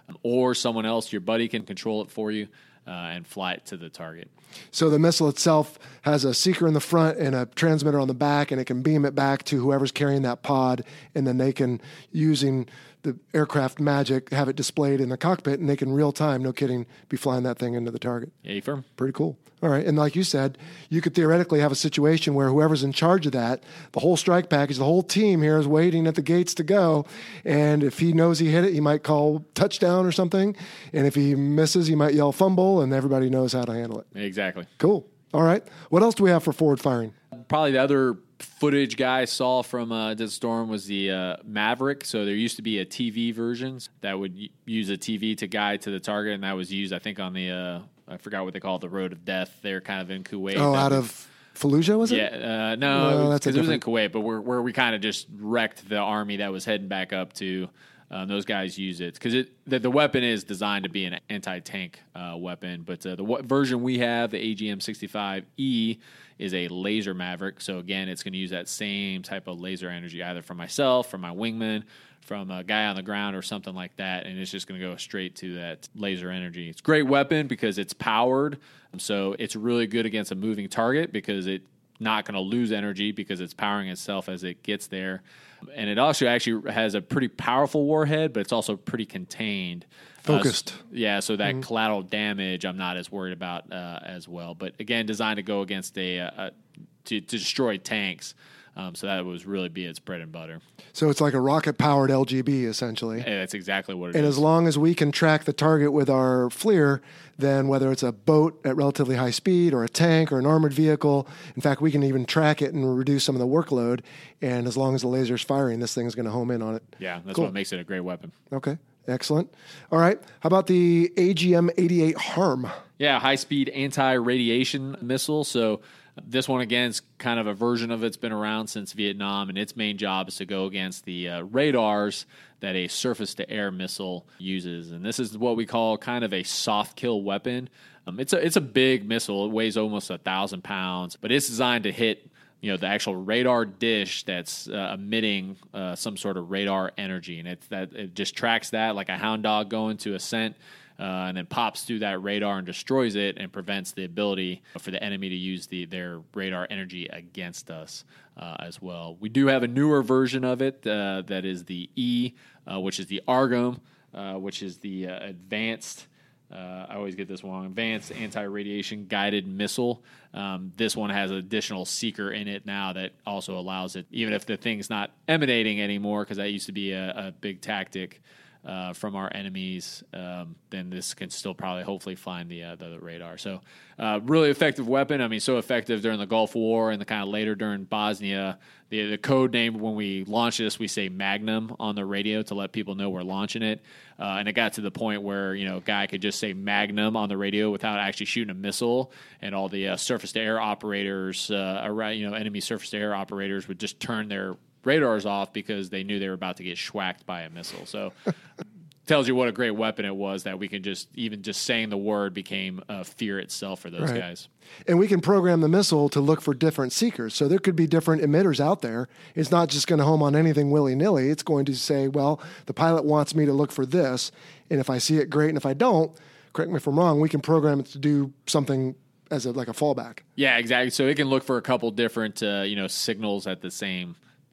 or someone else, your buddy, can control it for you and fly it to the target. So the missile itself has a seeker in the front and a transmitter on the back, and it can beam it back to whoever's carrying that pod, and then they can, using the aircraft magic, have it displayed in the cockpit, and they can real time, no kidding, be flying that thing into the target. Yeah, firm. Pretty cool. All right. And like you said, you could theoretically have a situation where whoever's in charge of that, the whole strike package, the whole team here is waiting at the gates to go. And if he knows he hit it, he might call touchdown or something. And if he misses, he might yell fumble, and everybody knows how to handle it. Exactly. Cool. All right. What else do we have for forward firing? Probably the other footage guy saw from Desert Storm was the Maverick. So there used to be a TV version that would use a TV to guide to the target, and that was used, I think, on the I forgot what they call it, the Road of Death. They're kind of in Kuwait. Oh, out of Fallujah, was it? Yeah, no, that's because it was in Kuwait, but where we kind of just wrecked the army that was heading back up to. Those guys use it because the weapon is designed to be an anti-tank weapon, but the version we have, the AGM-65E, is a laser Maverick. So again, it's going to use that same type of laser energy, either from myself, from my wingman, from a guy on the ground, or something like that, and it's just going to go straight to that laser energy. It's a great weapon because it's powered, so it's really good against a moving target because it's not going to lose energy because it's powering itself as it gets there. And it also actually has a pretty powerful warhead, but it's also pretty contained. Focused. So that collateral damage I'm not as worried about as well. But again, designed to go against to destroy tanks. So that would really be its bread and butter. So it's like a rocket-powered LGB, essentially. Yeah, that's exactly what it is. And as long as we can track the target with our FLIR, then whether it's a boat at relatively high speed or a tank or an armored vehicle, in fact, we can even track it and reduce some of the workload. And as long as the laser's firing, this thing is going to home in on it. Yeah, that's cool. what makes it a great weapon. Okay, excellent. All right, how about the AGM-88 HARM? Yeah, high-speed anti-radiation missile. So this one, again, is kind of a version of it's been around since Vietnam, and its main job is to go against the radars that a surface-to-air missile uses. And this is what we call kind of a soft-kill weapon. It's a big missile. It weighs almost 1,000 pounds, but it's designed to hit the actual radar dish that's emitting some sort of radar energy, and it just tracks that like a hound dog going to a scent. And then pops through that radar and destroys it and prevents the ability for the enemy to use their radar energy against us as well. We do have a newer version of it that is the E, which is the ARGM, which is the advanced, I always get this wrong, advanced anti-radiation guided missile. This one has an additional seeker in it now that also allows it, even if the thing's not emanating anymore, because that used to be a big tactic from our enemies, then this can still probably hopefully find the radar. So really effective weapon. I mean, so effective during the Gulf War and the kind of later during Bosnia. The code name when we launch this, we say Magnum on the radio to let people know we're launching it. And it got to the point where, a guy could just say Magnum on the radio without actually shooting a missile. And all the surface-to-air operators, enemy surface-to-air operators would just turn their radars off because they knew they were about to get schwacked by a missile. So tells you what a great weapon it was that we can just saying the word became fear itself for those guys. And we can program the missile to look for different seekers. So there could be different emitters out there. It's not just going to home on anything willy-nilly. It's going to say, well, the pilot wants me to look for this, and if I see it, great, and if I don't, correct me if I'm wrong, we can program it to do something as like a fallback. Yeah, exactly. So it can look for a couple different signals at the same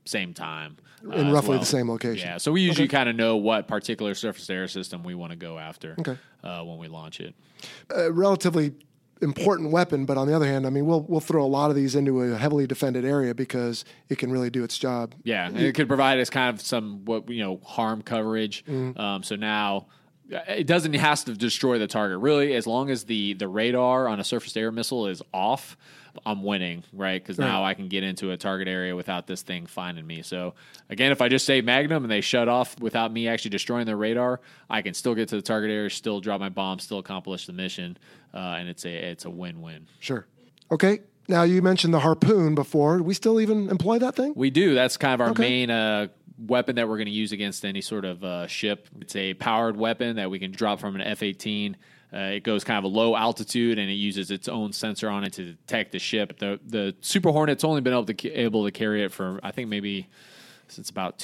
time. In roughly the same location. Yeah, so we usually kind of know what particular surface-to-air system we want to go after when we launch it. Relatively important weapon, but on the other hand, I mean, we'll throw a lot of these into a heavily defended area because it can really do its job. Yeah, and it could provide us kind of some harm coverage. So now it doesn't have to destroy the target. Really, as long as the radar on a surface-to-air missile is off, I'm winning, right? Because now I can get into a target area without this thing finding me. So, again, if I just say Magnum and they shut off without me actually destroying their radar, I can still get to the target area, still drop my bomb, still accomplish the mission, and it's a win-win. Sure. Okay. Now, you mentioned the harpoon before. Do we still even employ that thing? We do. That's kind of our main weapon that we're going to use against any sort of ship. It's a powered weapon that we can drop from an F-18. It goes kind of a low altitude, and it uses its own sensor on it to detect the ship. The Super Hornet's only been able to carry it for, I think, maybe since about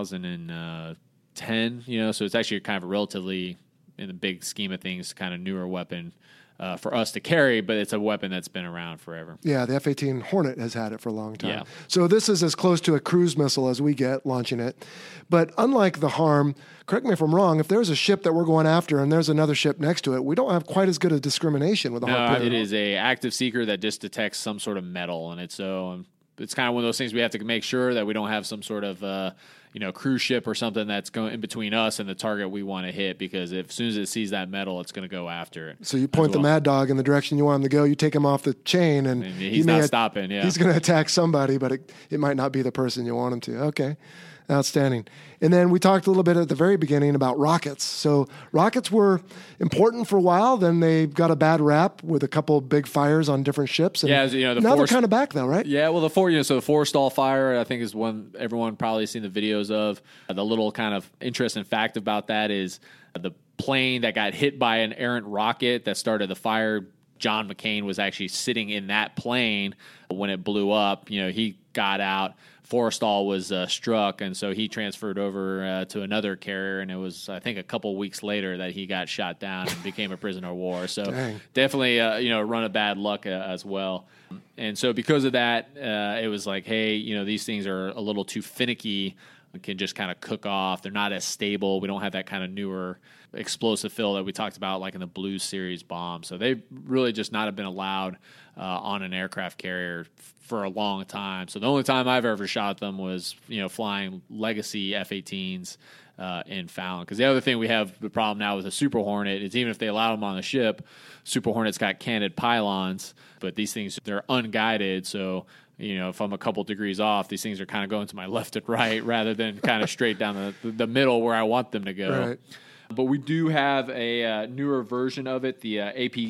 2010. So it's actually kind of a relatively, in the big scheme of things, kind of newer weapon for us to carry, but it's a weapon that's been around forever. Yeah, the F-18 Hornet has had it for a long time. Yeah. So this is as close to a cruise missile as we get launching it. But unlike the HARM, correct me if I'm wrong, if there's a ship that we're going after and there's another ship next to it, we don't have quite as good a discrimination with the harpoon. It is a active seeker that just detects some sort of metal, and it's kind of one of those things we have to make sure that we don't have some sort of cruise ship or something that's going in between us and the target we want to hit, because as soon as it sees that metal, it's going to go after it. So you point the Mad Dog in the direction you want him to go, you take him off the chain, and he's not stopping. Yeah, he's going to attack somebody, but it might not be the person you want him to. Okay. Outstanding. And then we talked a little bit at the very beginning about rockets. So rockets were important for a while. Then they got a bad rap with a couple of big fires on different ships. And now they're kind of back though, right? Yeah. Well, the Forstall fire, I think, is one everyone probably seen the videos of. The little kind of interesting fact about that is the plane that got hit by an errant rocket that started the fire. John McCain was actually sitting in that plane when it blew up. He got out. Forstall was struck, and so he transferred over to another carrier, and it was, I think, a couple weeks later that he got shot down and became a prisoner of war. So definitely, a run of bad luck as well. And so because of that, it was like, hey, these things are a little too finicky, can just kind of cook off. They're not as stable. We don't have that kind of newer explosive fill that we talked about, like in the Blue Series bomb. So they really just not have been allowed on an aircraft carrier for a long time. So the only time I've ever shot them was, flying legacy F-18s in Fallon. Because the other thing we have the problem now with a Super Hornet is even if they allow them on the ship, Super Hornet's got canted pylons, but these things, they're unguided. So if I'm a couple degrees off, these things are kind of going to my left and right rather than kind of straight down the middle where I want them to go. Right. But we do have a newer version of it, the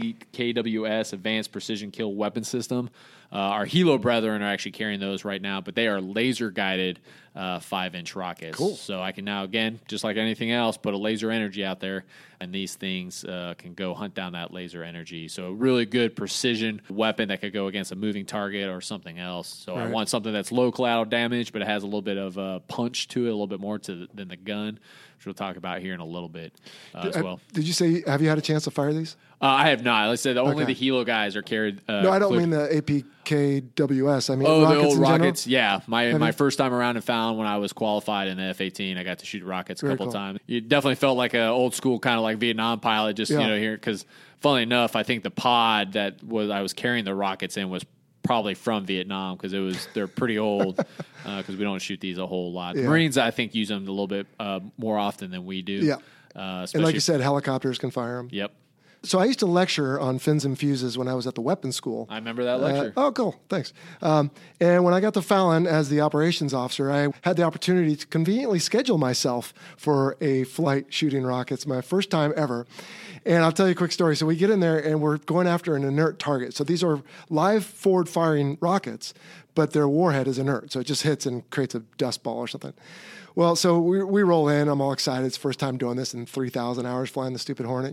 APKWS, Advanced Precision Kill Weapon System. Our Hilo brethren are actually carrying those right now, but they are laser-guided 5-inch rockets. Cool. So I can now, again, just like anything else, put a laser energy out there, and these things can go hunt down that laser energy. So a really good precision weapon that could go against a moving target or something else. So I want something that's low collateral damage, but it has a little bit of punch to it, a little bit more than the gun, which we'll talk about here in a little bit as well. Did you say, have you had a chance to fire these? I have not. Like I said, only the Hilo guys are carried. No, I don't mean the APKWS. I mean rockets the old rockets. Yeah, my first time around in Fallon when I was qualified in the F-18, I got to shoot rockets a couple times. You definitely felt like an old school kind of like Vietnam pilot, just here because, funnily enough, I think the pod that I was carrying the rockets in was probably from Vietnam because they're pretty old because we don't shoot these a whole lot. The Marines, I think, use them a little bit more often than we do. Yeah, and like you said, helicopters can fire them. Yep. So I used to lecture on fins and fuses when I was at the weapons school. I remember that lecture. Oh, cool. Thanks. And when I got to Fallon as the operations officer, I had the opportunity to conveniently schedule myself for a flight shooting rockets, my first time ever. And I'll tell you a quick story. So we get in there and we're going after an inert target. So these are live forward firing rockets, but their warhead is inert. So it just hits and creates a dust ball or something. Well, so we roll in. I'm all excited. It's the first time doing this in 3,000 hours flying the stupid Hornet,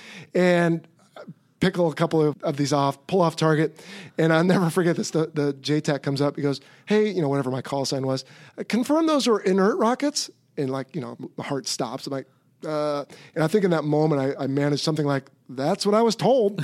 and pickle a couple of these off, pull off target. And I'll never forget this. The JTAC comes up. He goes, hey, whatever my call sign was, confirm those are inert rockets. And my heart stops. I'm like, and I think in that moment I managed something like, that's what I was told.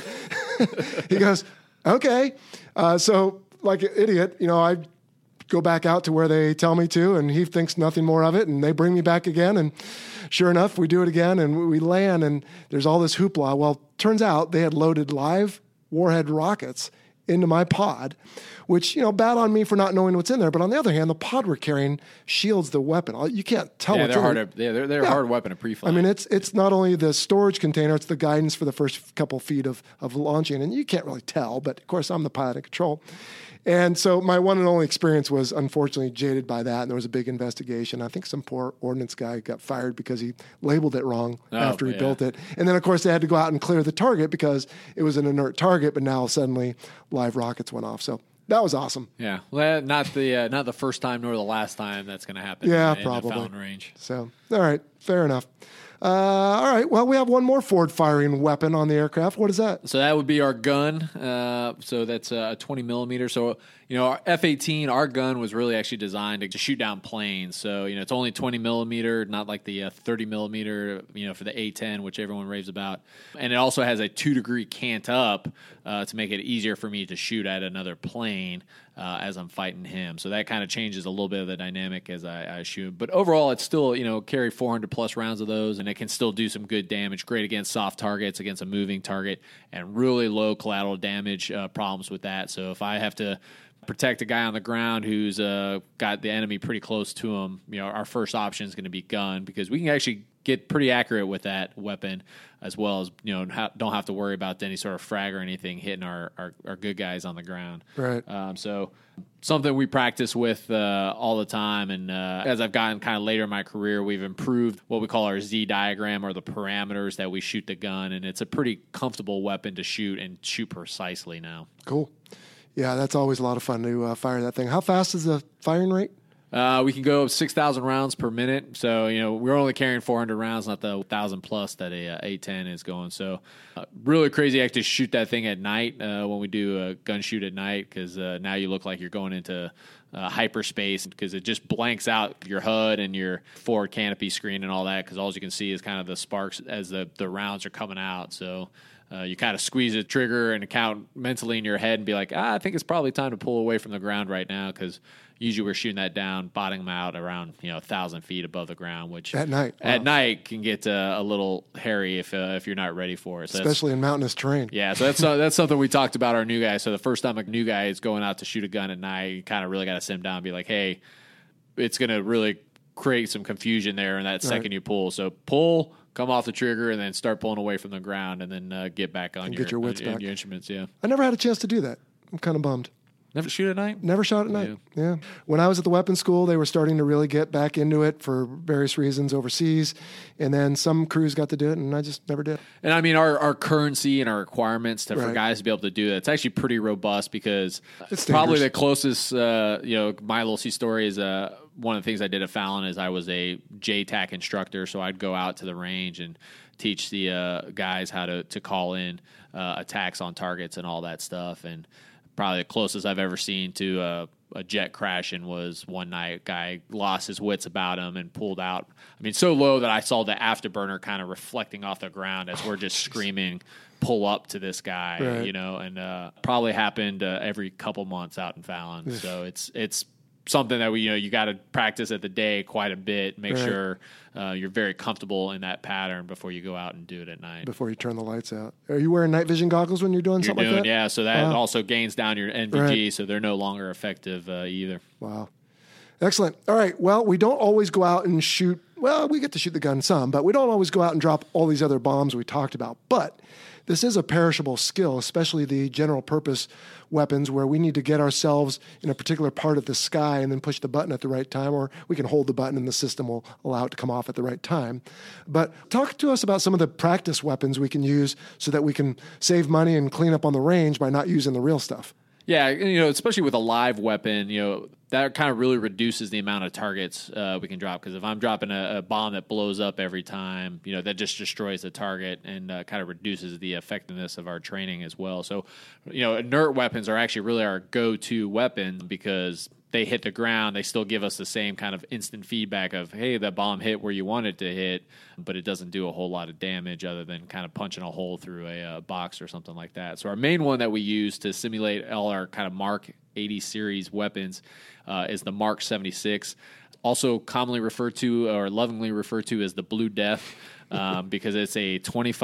He goes, okay. So like an idiot, I go back out to where they tell me to, and he thinks nothing more of it, and they bring me back again, and sure enough, we do it again, and we land, and there's all this hoopla. Well, turns out they had loaded live warhead rockets into my pod, which, bad on me for not knowing what's in there. But on the other hand, the pod we're carrying shields the weapon. You can't tell what's in it. They're a hard weapon to pre-fly. I mean, it's not only the storage container, it's the guidance for the first couple feet of launching. And you can't really tell, but of course I'm the pilot in control. And so my one and only experience was unfortunately jaded by that. And there was a big investigation. I think some poor ordnance guy got fired because he labeled it wrong after he built it. And then, of course, they had to go out and clear the target because it was an inert target. But now suddenly live rockets went off. So that was awesome. Yeah. Well, not the first time nor the last time that's going to happen. Yeah, in probably. the Fountain Range. So, all right. Fair enough. All right. Well, we have one more forward-firing weapon on the aircraft. What is that? So that would be our gun. So that's a 20 millimeter. So, our F-18, our gun was really actually designed to shoot down planes. So, it's only 20 millimeter, not like the 30 millimeter, for the A-10, which everyone raves about. And it also has a 2-degree cant up to make it easier for me to shoot at another plane as I'm fighting him. So that kind of changes a little bit of the dynamic as I shoot. But overall, it's still, carry 400 plus rounds of those, and it can still do some good damage. Great against soft targets, against a moving target, and really low collateral damage problems with that. So if I have to protect a guy on the ground who's got the enemy pretty close to him, our first option is going to be gun, because we can actually get pretty accurate with that weapon, as well as don't have to worry about any sort of frag or anything hitting our good guys on the ground. Right. So something we practice with all the time, and as I've gotten kind of later in my career, we've improved what we call our Z diagram, or the parameters that we shoot the gun, and it's a pretty comfortable weapon to shoot and shoot precisely now. Cool. Yeah, that's always a lot of fun to fire that thing. How fast is the firing rate? We can go 6,000 rounds per minute. So, we're only carrying 400 rounds, not the 1,000 plus that a A-10 is going. So, really crazy actually shoot that thing at night when we do a gun shoot at night, because now you look like you're going into hyperspace, because it just blanks out your HUD and your forward canopy screen and all that, because all you can see is kind of the sparks as the rounds are coming out. So, you kind of squeeze the trigger and count mentally in your head and be like, I think it's probably time to pull away from the ground right now, because usually we're shooting that down, bottoming out around 1,000 feet above the ground, which at night can get a little hairy if you're not ready for it. So especially in mountainous terrain. Yeah, so that's something we talked about our new guys. So the first time a new guy is going out to shoot a gun at night, you kind of really got to sit him down and be like, hey, it's going to really create some confusion there in that second you pull. So pull, come off the trigger, and then start pulling away from the ground, and then get back on your wits back. Your instruments. Yeah, I never had a chance to do that. I'm kind of bummed. Never shoot at night? Never shot at night. Yeah. When I was at the weapons school, they were starting to really get back into it for various reasons overseas. And then some crews got to do it, and I just never did. And I mean, our currency and our requirements for guys to be able to do that, it's actually pretty robust, because probably the closest, my little C story is one of the things I did at Fallon is I was a JTAC instructor. So I'd go out to the range and teach the guys how to call in attacks on targets and all that stuff. And probably the closest I've ever seen to a jet crashing was one night. A guy lost his wits about him and pulled out. I mean, so low that I saw the afterburner kind of reflecting off the ground as we're just screaming, pull up to this guy, and probably happened every couple months out in Fallon. So it's something that you got to practice at the day quite a bit. Make sure you're very comfortable in that pattern before you go out and do it at night. Before you turn the lights out. Are you wearing night vision goggles when you're doing something like that? Yeah, so that also gains down your NVG, so they're no longer effective either. Wow. Excellent. All right. Well, we don't always go out and shoot. Well, we get to shoot the gun some, but we don't always go out and drop all these other bombs we talked about. But this is a perishable skill, especially the general purpose weapons, where we need to get ourselves in a particular part of the sky and then push the button at the right time, or we can hold the button and the system will allow it to come off at the right time. But talk to us about some of the practice weapons we can use so that we can save money and clean up on the range by not using the real stuff. Yeah, especially with a live weapon, that kind of really reduces the amount of targets we can drop. Because if I'm dropping a bomb that blows up every time, that just destroys the target and kind of reduces the effectiveness of our training as well. So, inert weapons are actually really our go-to weapon, because they hit the ground, they still give us the same kind of instant feedback of, hey, that bomb hit where you want it to hit, but it doesn't do a whole lot of damage other than kind of punching a hole through a box or something like that. So our main one that we use to simulate all our kind of Mark 80 series weapons is the Mark 76, also commonly referred to or lovingly referred to as the Blue Death. Because it's a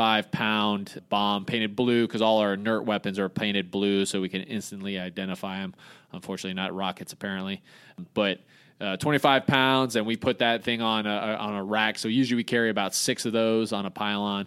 25-pound bomb painted blue, because all our inert weapons are painted blue, so we can instantly identify them. Unfortunately, not rockets, apparently. But 25 pounds, and we put that thing on a rack. So usually we carry about 6 of those on a pylon.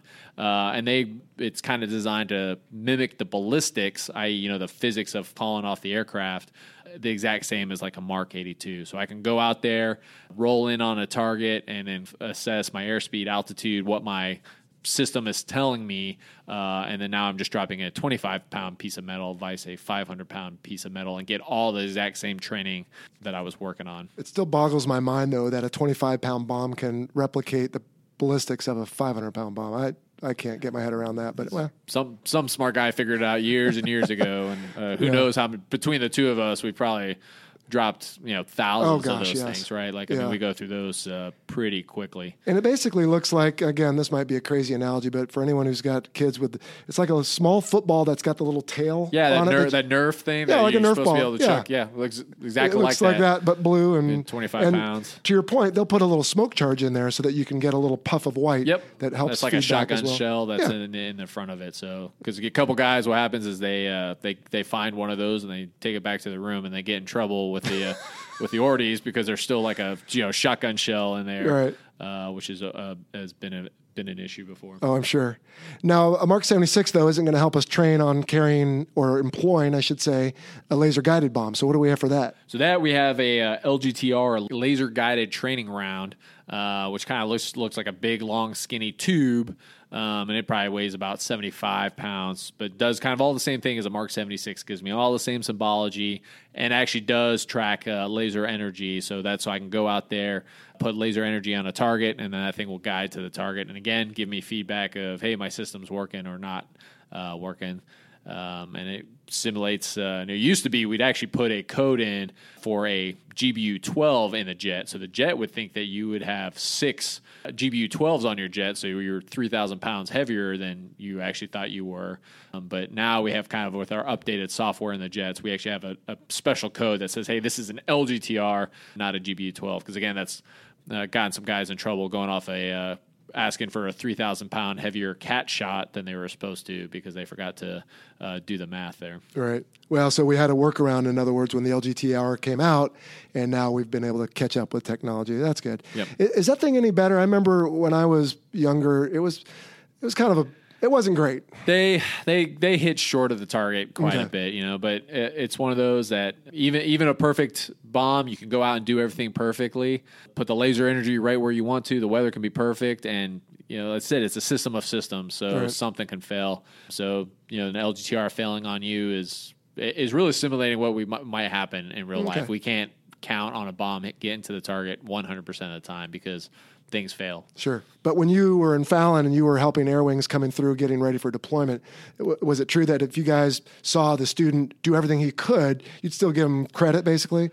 And it's kind of designed to mimic the ballistics, i.e., the physics of falling off the aircraft, the exact same as like a Mark 82. So I can go out there, roll in on a target, and then assess my airspeed, altitude, what my system is telling me, and then now I'm just dropping a 25-pound piece of metal, vice a 500-pound piece of metal, and get all the exact same training that I was working on. It still boggles my mind, though, that a 25-pound bomb can replicate the ballistics of a 500-pound bomb. I can't get my head around that, but well, some smart guy figured it out years and years ago, and who knows how between the two of us we probably dropped thousands of those things, right? Like I mean, we go through those pretty quickly. And it basically looks like, again, this might be a crazy analogy, but for anyone who's got kids it's like a small football that's got the little tail. Yeah, on that Nerf thing. Yeah, that like you're a Nerf supposed ball. To be able to chuck. Yeah, looks exactly it looks like that, but blue and 25 pounds. To your point, they'll put a little smoke charge in there so that you can get a little puff of white. Yep, that helps. That's like a shotgun shell that's in the front of it. So because a couple guys, what happens is they find one of those and they take it back to the room and they get in trouble with the with the Orties because there's still like a shotgun shell in there, right? Which has been an issue before. Oh, I'm sure. Now, a Mark 76 though isn't going to help us train on carrying or employing, I should say, a laser guided bomb. So what do we have for that? So that we have a LGTR, a laser guided training round, which kind of looks like a big, long, skinny tube. And it probably weighs about 75 pounds, but does kind of all the same thing as a Mark 76, gives me all the same symbology, and actually does track laser energy. So that's so I can go out there, put laser energy on a target, and then that thing will guide to the target. And again, give me feedback of, hey, my system's working or not working. And it simulates, and it used to be we'd actually put a code in for a GBU-12 in the jet. So the jet would think that you would have 6 GBU-12s on your jet, so you're 3,000 pounds heavier than you actually thought you were. But now we have kind of, with our updated software in the jets, we actually have a special code that says, hey, this is an LGTR, not a GBU-12. Because again, that's gotten some guys in trouble going off asking for a 3,000 pound heavier cat shot than they were supposed to because they forgot to do the math there. Right. Well, so we had a workaround, in other words, when the LGTR came out, and now we've been able to catch up with technology. That's good. Yep. Is that thing any better? I remember when I was younger, it was kind of it wasn't great. They hit short of the target quite a bit, but it's one of those that even a perfect bomb, you can go out and do everything perfectly, put the laser energy right where you want to, the weather can be perfect, and that's it. It's a system of systems, so something can fail. So an LGTR failing on you is really simulating what we might happen in real life. We can't count on a bomb getting to the target 100% of the time because things fail. Sure. But when you were in Fallon and you were helping Air Wings coming through, getting ready for deployment, was it true that if you guys saw the student do everything he could, you'd still give him credit, basically?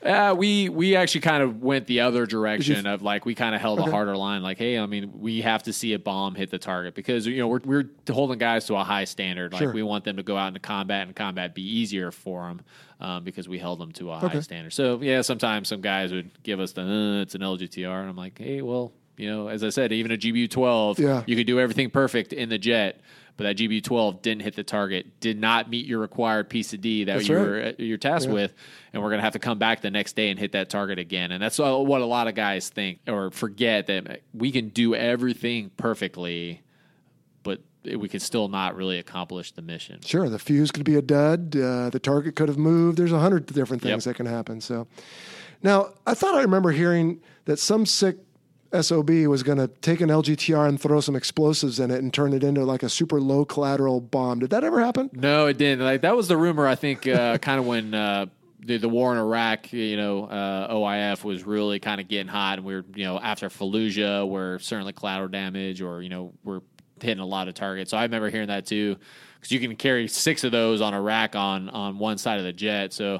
We actually kind of went the other direction of we kind of held a harder line. Like, hey, I mean, we have to see a bomb hit the target because we're holding guys to a high standard. Like we want them to go out into combat and combat be easier for them because we held them to a high standard. So yeah, sometimes some guys would give us it's an LGTR, and I'm like, hey, well, as I said, even a GBU-12, you could do everything perfect in the jet. But that GBU-12 didn't hit the target, did not meet your required piece of D that you're tasked with, and we're going to have to come back the next day and hit that target again. And that's what a lot of guys think or forget, that we can do everything perfectly, but we can still not really accomplish the mission. Sure, the fuse could be a dud, the target could have moved. There's 100 different things that can happen. So, now, I thought I remember hearing that some sick SOB was going to take an LGTR and throw some explosives in it and turn it into like a super low collateral bomb. Did that ever happen? No, it didn't. That was the rumor, I think, kind of when the war in Iraq, OIF was really kind of getting hot, and we were, after Fallujah, where certainly collateral damage or, we're hitting a lot of targets. So I remember hearing that too, because you can carry 6 of those on a rack on one side of the jet. So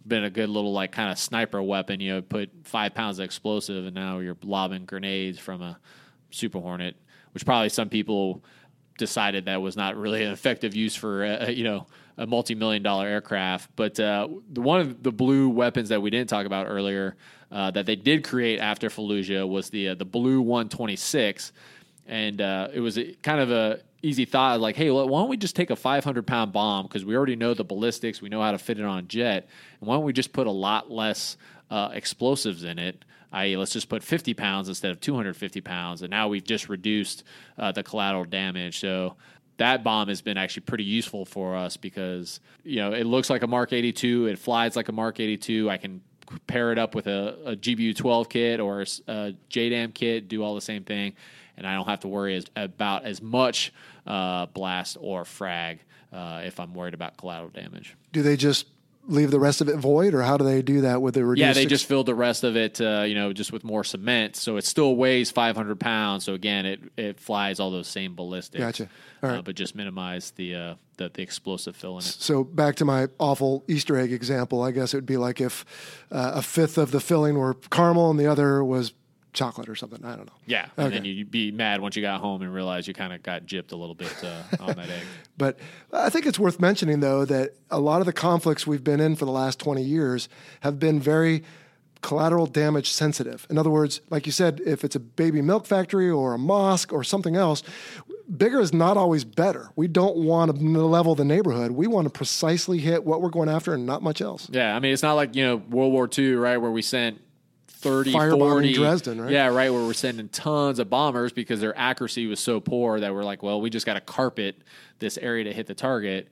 been a good little like kind of sniper weapon. You know, put 5 pounds of explosive, and now you're lobbing grenades from a Super Hornet, which probably some people decided that was not really an effective use for a multi-million-dollar aircraft. But one of the blue weapons that we didn't talk about earlier that they did create after Fallujah was the Blue 126, and it was kind of a easy thought, like, hey, why don't we just take a 500-pound bomb, because we already know the ballistics, we know how to fit it on a jet, and why don't we just put a lot less explosives in it, i.e. let's just put 50 pounds instead of 250 pounds, and now we've just reduced the collateral damage. So that bomb has been actually pretty useful for us because, it looks like a Mark 82, it flies like a Mark 82, I can pair it up with a GBU-12 kit or a JDAM kit, do all the same thing, and I don't have to worry about as much blast or frag if I'm worried about collateral damage. Do they just leave the rest of it void, or how do they do that with the reduced? Yeah, they just filled the rest of it, just with more cement, so it still weighs 500 pounds. So again, it flies all those same ballistics. Gotcha. All right. But just minimize the explosive fill in it. So back to my awful Easter egg example, I guess it would be like if a fifth of the filling were caramel and the other was chocolate or something. I don't know. Yeah, and then you'd be mad once you got home and realized you kind of got gypped a little bit on that egg. But I think it's worth mentioning, though, that a lot of the conflicts we've been in for the last 20 years have been very collateral damage sensitive. In other words, like you said, if it's a baby milk factory or a mosque or something else, bigger is not always better. We don't want to level the neighborhood. We want to precisely hit what we're going after and not much else. Yeah, I mean, it's not like, World War II, right, where we sent 30, 40. Dresden, right? Yeah, right, where we're sending tons of bombers because their accuracy was so poor that we're like, well, we just got to carpet this area to hit the target.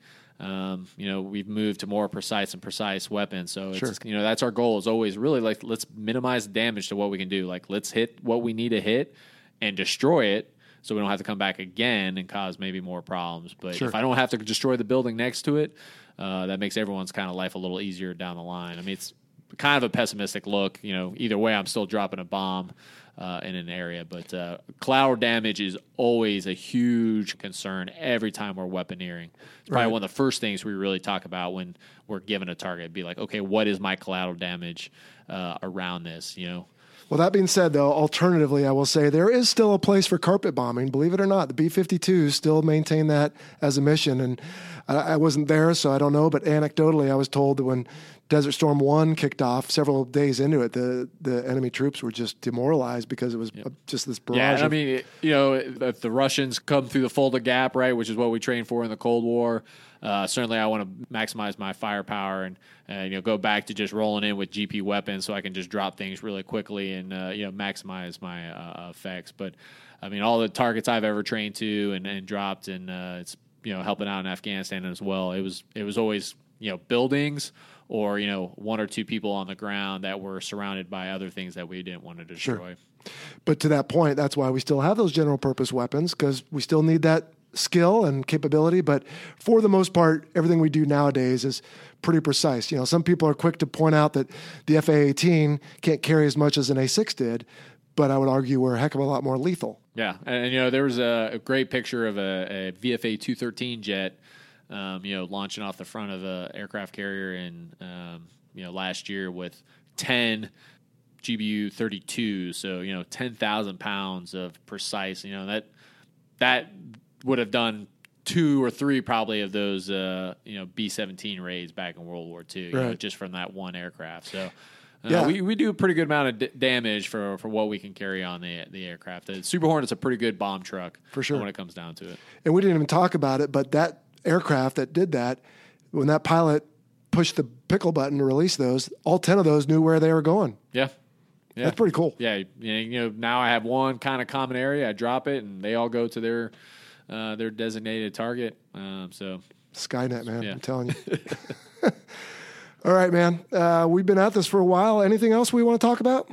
We've moved to more precise weapons. So it's, that's our goal, is always really like, let's minimize damage to what we can do. Like, let's hit what we need to hit and destroy it so we don't have to come back again and cause maybe more problems. But if I don't have to destroy the building next to it, that makes everyone's kind of life a little easier down the line. I mean, it's kind of a pessimistic look. Either way, I'm still dropping a bomb in an area. But collateral damage is always a huge concern every time we're weaponeering. It's probably one of the first things we really talk about when we're given a target. It'd be like, okay, what is my collateral damage around this, Well, that being said, though, alternatively, I will say there is still a place for carpet bombing. Believe it or not, the B-52s still maintain that as a mission. And I wasn't there, so I don't know. But anecdotally, I was told that when Desert Storm 1 kicked off, several days into it, the enemy troops were just demoralized because it was just this barrage. Yeah, I mean, if the Russians come through the Fulda Gap, right, which is what we trained for in the Cold War, certainly I want to maximize my firepower and go back to just rolling in with GP weapons so I can just drop things really quickly and maximize my effects. But I mean, all the targets I've ever trained to and dropped, and it's helping out in Afghanistan as well. It was always buildings or one or two people on the ground that were surrounded by other things that we didn't want to destroy. Sure. But to that point, that's why we still have those general purpose weapons, because we still need that skill and capability. But for the most part, everything we do nowadays is pretty precise. Some people are quick to point out that the FA-18 can't carry as much as an A-6 did, but I would argue we're a heck of a lot more lethal. Yeah, and there was a great picture of a VFA 213 jet, launching off the front of an aircraft carrier in last year with 10 GBU 32, so 10,000 pounds of precise. That would have done 2 or 3 probably of those B-17 raids back in World War II, just from that one aircraft. So. We do a pretty good amount of damage for what we can carry on the aircraft. The Super Hornet's a pretty good bomb truck for sure when it comes down to it. And we didn't even talk about it, but that aircraft that did that, when that pilot pushed the pickle button to release those, all 10 of those knew where they were going. Yeah. That's pretty cool. Yeah, now I have one kind of common area. I drop it, and they all go to their designated target. So Skynet, man, I'm telling you. All right, man. We've been at this for a while. Anything else we want to talk about?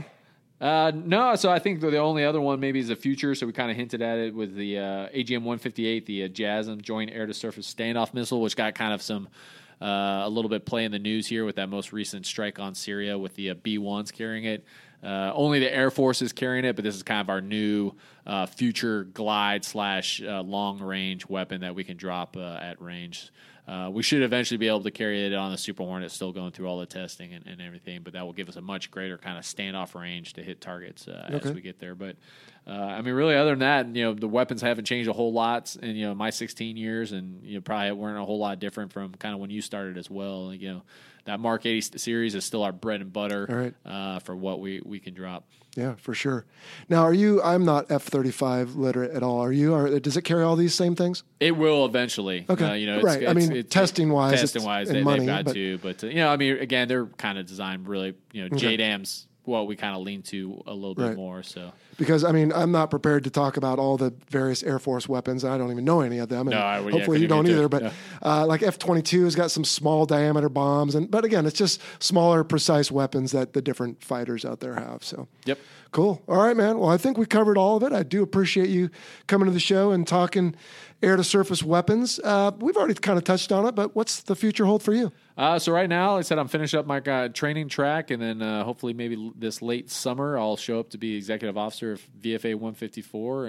No. So I think the only other one maybe is the future. So we kind of hinted at it with the AGM-158, the JASSM Joint Air-to-Surface Standoff Missile, which got kind of some a little bit play in the news here with that most recent strike on Syria with the B-1s carrying it. Only the Air Force is carrying it, but this is kind of our new future glide / long-range weapon that we can drop at range. We should eventually be able to carry it on the Super Hornet, still going through all the testing and everything, but that will give us a much greater kind of standoff range to hit targets as we get there. But I mean, really, other than that, the weapons haven't changed a whole lot in my 16 years, and probably weren't a whole lot different from kind of when you started as well. That Mark 80 series is still our bread and butter for what we can drop. Yeah, for sure. Now, I'm not F-35 literate at all. Are you? Does it carry all these same things? It will eventually. Okay. Right. Testing-wise, they've got to. But, again, they're kind of designed really, JDAM's what we kind of lean to a little bit more. So because I'm not prepared to talk about all the various Air Force weapons. I don't even know any of them. And hopefully you don't either. But like F-22 has got some small diameter bombs, but again, it's just smaller, precise weapons that the different fighters out there have. So yep. Cool. All right, man. Well, I think we covered all of it. I do appreciate you coming to the show and talking air-to-surface weapons. We've already kind of touched on it, but what's the future hold for you? So right now, like I said, I'm finishing up my training track, and then hopefully maybe this late summer I'll show up to be executive officer of VFA 154,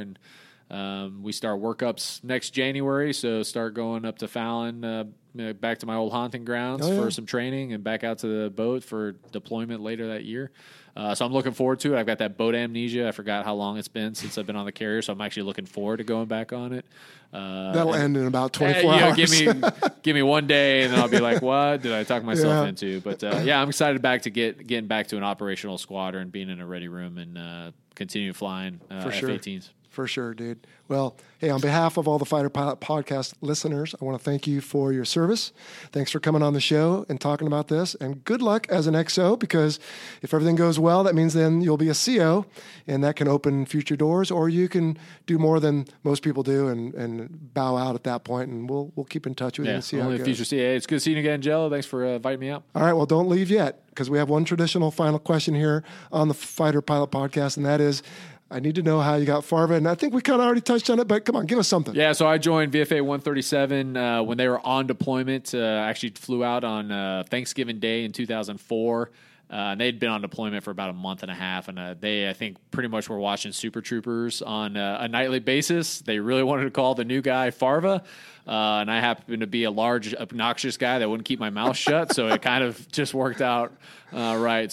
and we start workups next January, so start going up to Fallon, back to my old hunting grounds for some training, and back out to the boat for deployment later that year. So I'm looking forward to it. I've got that boat amnesia. I forgot how long it's been since I've been on the carrier, so I'm actually looking forward to going back on it. That'll end in about 24 hours. Give me one day, and then I'll be like, what did I talk myself into? But I'm excited getting back to an operational squadron, being in a ready room, and continue flying F-18s. For sure, dude. Well, hey, on behalf of all the Fighter Pilot Podcast listeners, I want to thank you for your service. Thanks for coming on the show and talking about this. And good luck as an XO, because if everything goes well, that means then you'll be a CO, and that can open future doors, or you can do more than most people do and bow out at that point, and we'll keep in touch with you and see how it goes. Future CA. It's good seeing you again, Jello. Thanks for inviting me out. All right, well, don't leave yet, because we have one traditional final question here on the Fighter Pilot Podcast, and that is, I need to know how you got FARVA, and I think we kind of already touched on it, but come on, give us something. Yeah, so I joined VFA 137 when they were on deployment. I actually flew out on Thanksgiving Day in 2004. They'd been on deployment for about a month and a half, and they, I think, pretty much were watching Super Troopers on a nightly basis. They really wanted to call the new guy FARVA, and I happened to be a large, obnoxious guy that wouldn't keep my mouth shut, so it kind of just worked out right.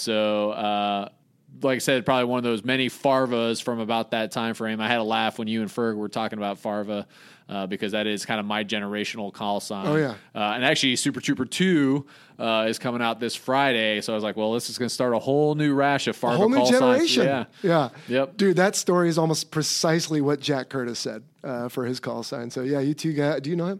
So like I said, probably one of those many FARVAs from about that time frame. I had a laugh when you and Ferg were talking about FARVA because that is kind of my generational call sign. Oh, yeah. And actually, Super Trooper 2 is coming out this Friday. So I was like, well, this is going to start a whole new rash of FARVA call signs. A whole new generation. Yeah. Yep. Dude, that story is almost precisely what Jack Curtis said for his call sign. So, yeah, you two guys, do you know him?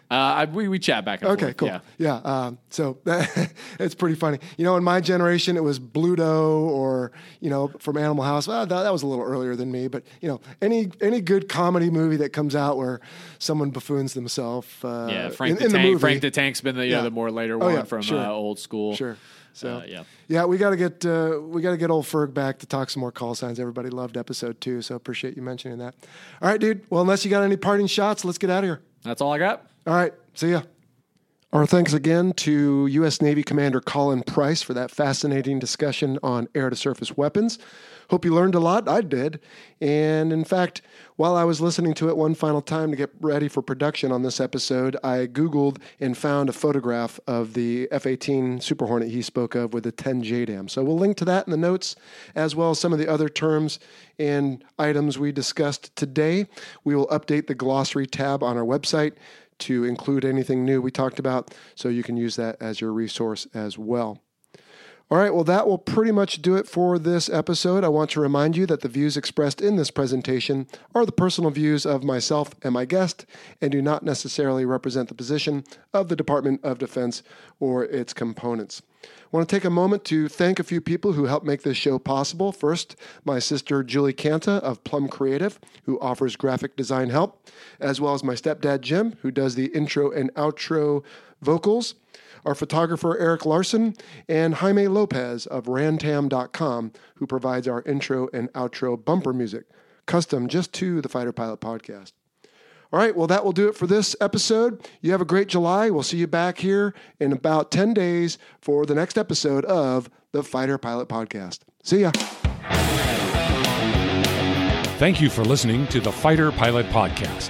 We chat back and forth. Okay, cool. Yeah. So it's pretty funny. In my generation, it was Bluto or, from Animal House. That was a little earlier than me. But, any good comedy movie that comes out where someone buffoons themselves. Frank the Tank. Frank the Tank's been the more later one from old school. Sure. So we got to get old Ferg back to talk some more call signs. Everybody loved episode 2, so appreciate you mentioning that. All right, dude. Well, unless you got any parting shots, let's get out of here. That's all I got. All right. See ya. Our thanks again to U.S. Navy Commander Colin Price for that fascinating discussion on air-to-surface weapons. Hope you learned a lot. I did. And in fact, while I was listening to it one final time to get ready for production on this episode, I Googled and found a photograph of the F-18 Super Hornet he spoke of with the 10 JDAM. So we'll link to that in the notes, as well as some of the other terms and items we discussed today. We will update the glossary tab on our website to include anything new we talked about, so you can use that as your resource as well. All right, well, that will pretty much do it for this episode. I want to remind you that the views expressed in this presentation are the personal views of myself and my guest and do not necessarily represent the position of the Department of Defense or its components. I want to take a moment to thank a few people who helped make this show possible. First, my sister Julie Canta of Plum Creative, who offers graphic design help, as well as my stepdad Jim, who does the intro and outro vocals, our photographer Eric Larson, and Jaime Lopez of rantam.com, who provides our intro and outro bumper music, custom just to the Fighter Pilot Podcast. All right, well, that will do it for this episode. You have a great July. We'll see you back here in about 10 days for the next episode of the Fighter Pilot Podcast. See ya. Thank you for listening to the Fighter Pilot Podcast.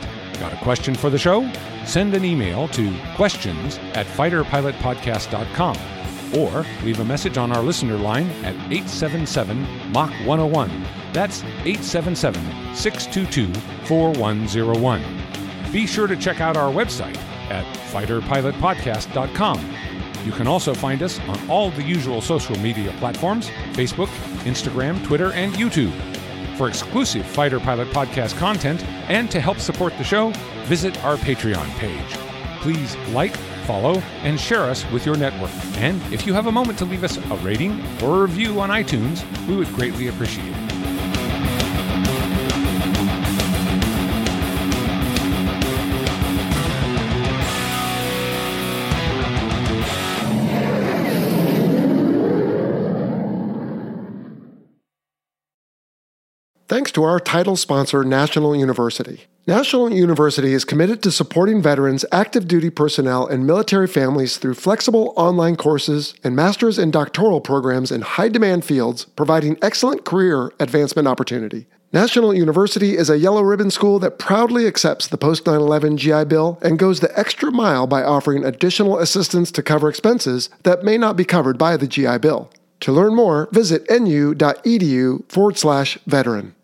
Got a question for the show? Send an email to questions@fighterpilotpodcast.com or leave a message on our listener line at 877-MACH-101. That's 877-622-4101. Be sure to check out our website at fighterpilotpodcast.com. You can also find us on all the usual social media platforms: Facebook, Instagram, Twitter, and YouTube. For exclusive Fighter Pilot Podcast content and to help support the show, visit our Patreon page. Please like, follow, and share us with your network. And if you have a moment to leave us a rating or a review on iTunes, we would greatly appreciate it. Thanks to our title sponsor, National University. National University is committed to supporting veterans, active duty personnel, and military families through flexible online courses and master's and doctoral programs in high-demand fields, providing excellent career advancement opportunity. National University is a yellow ribbon school that proudly accepts the post-9/11 GI Bill and goes the extra mile by offering additional assistance to cover expenses that may not be covered by the GI Bill. To learn more, visit nu.edu/veteran.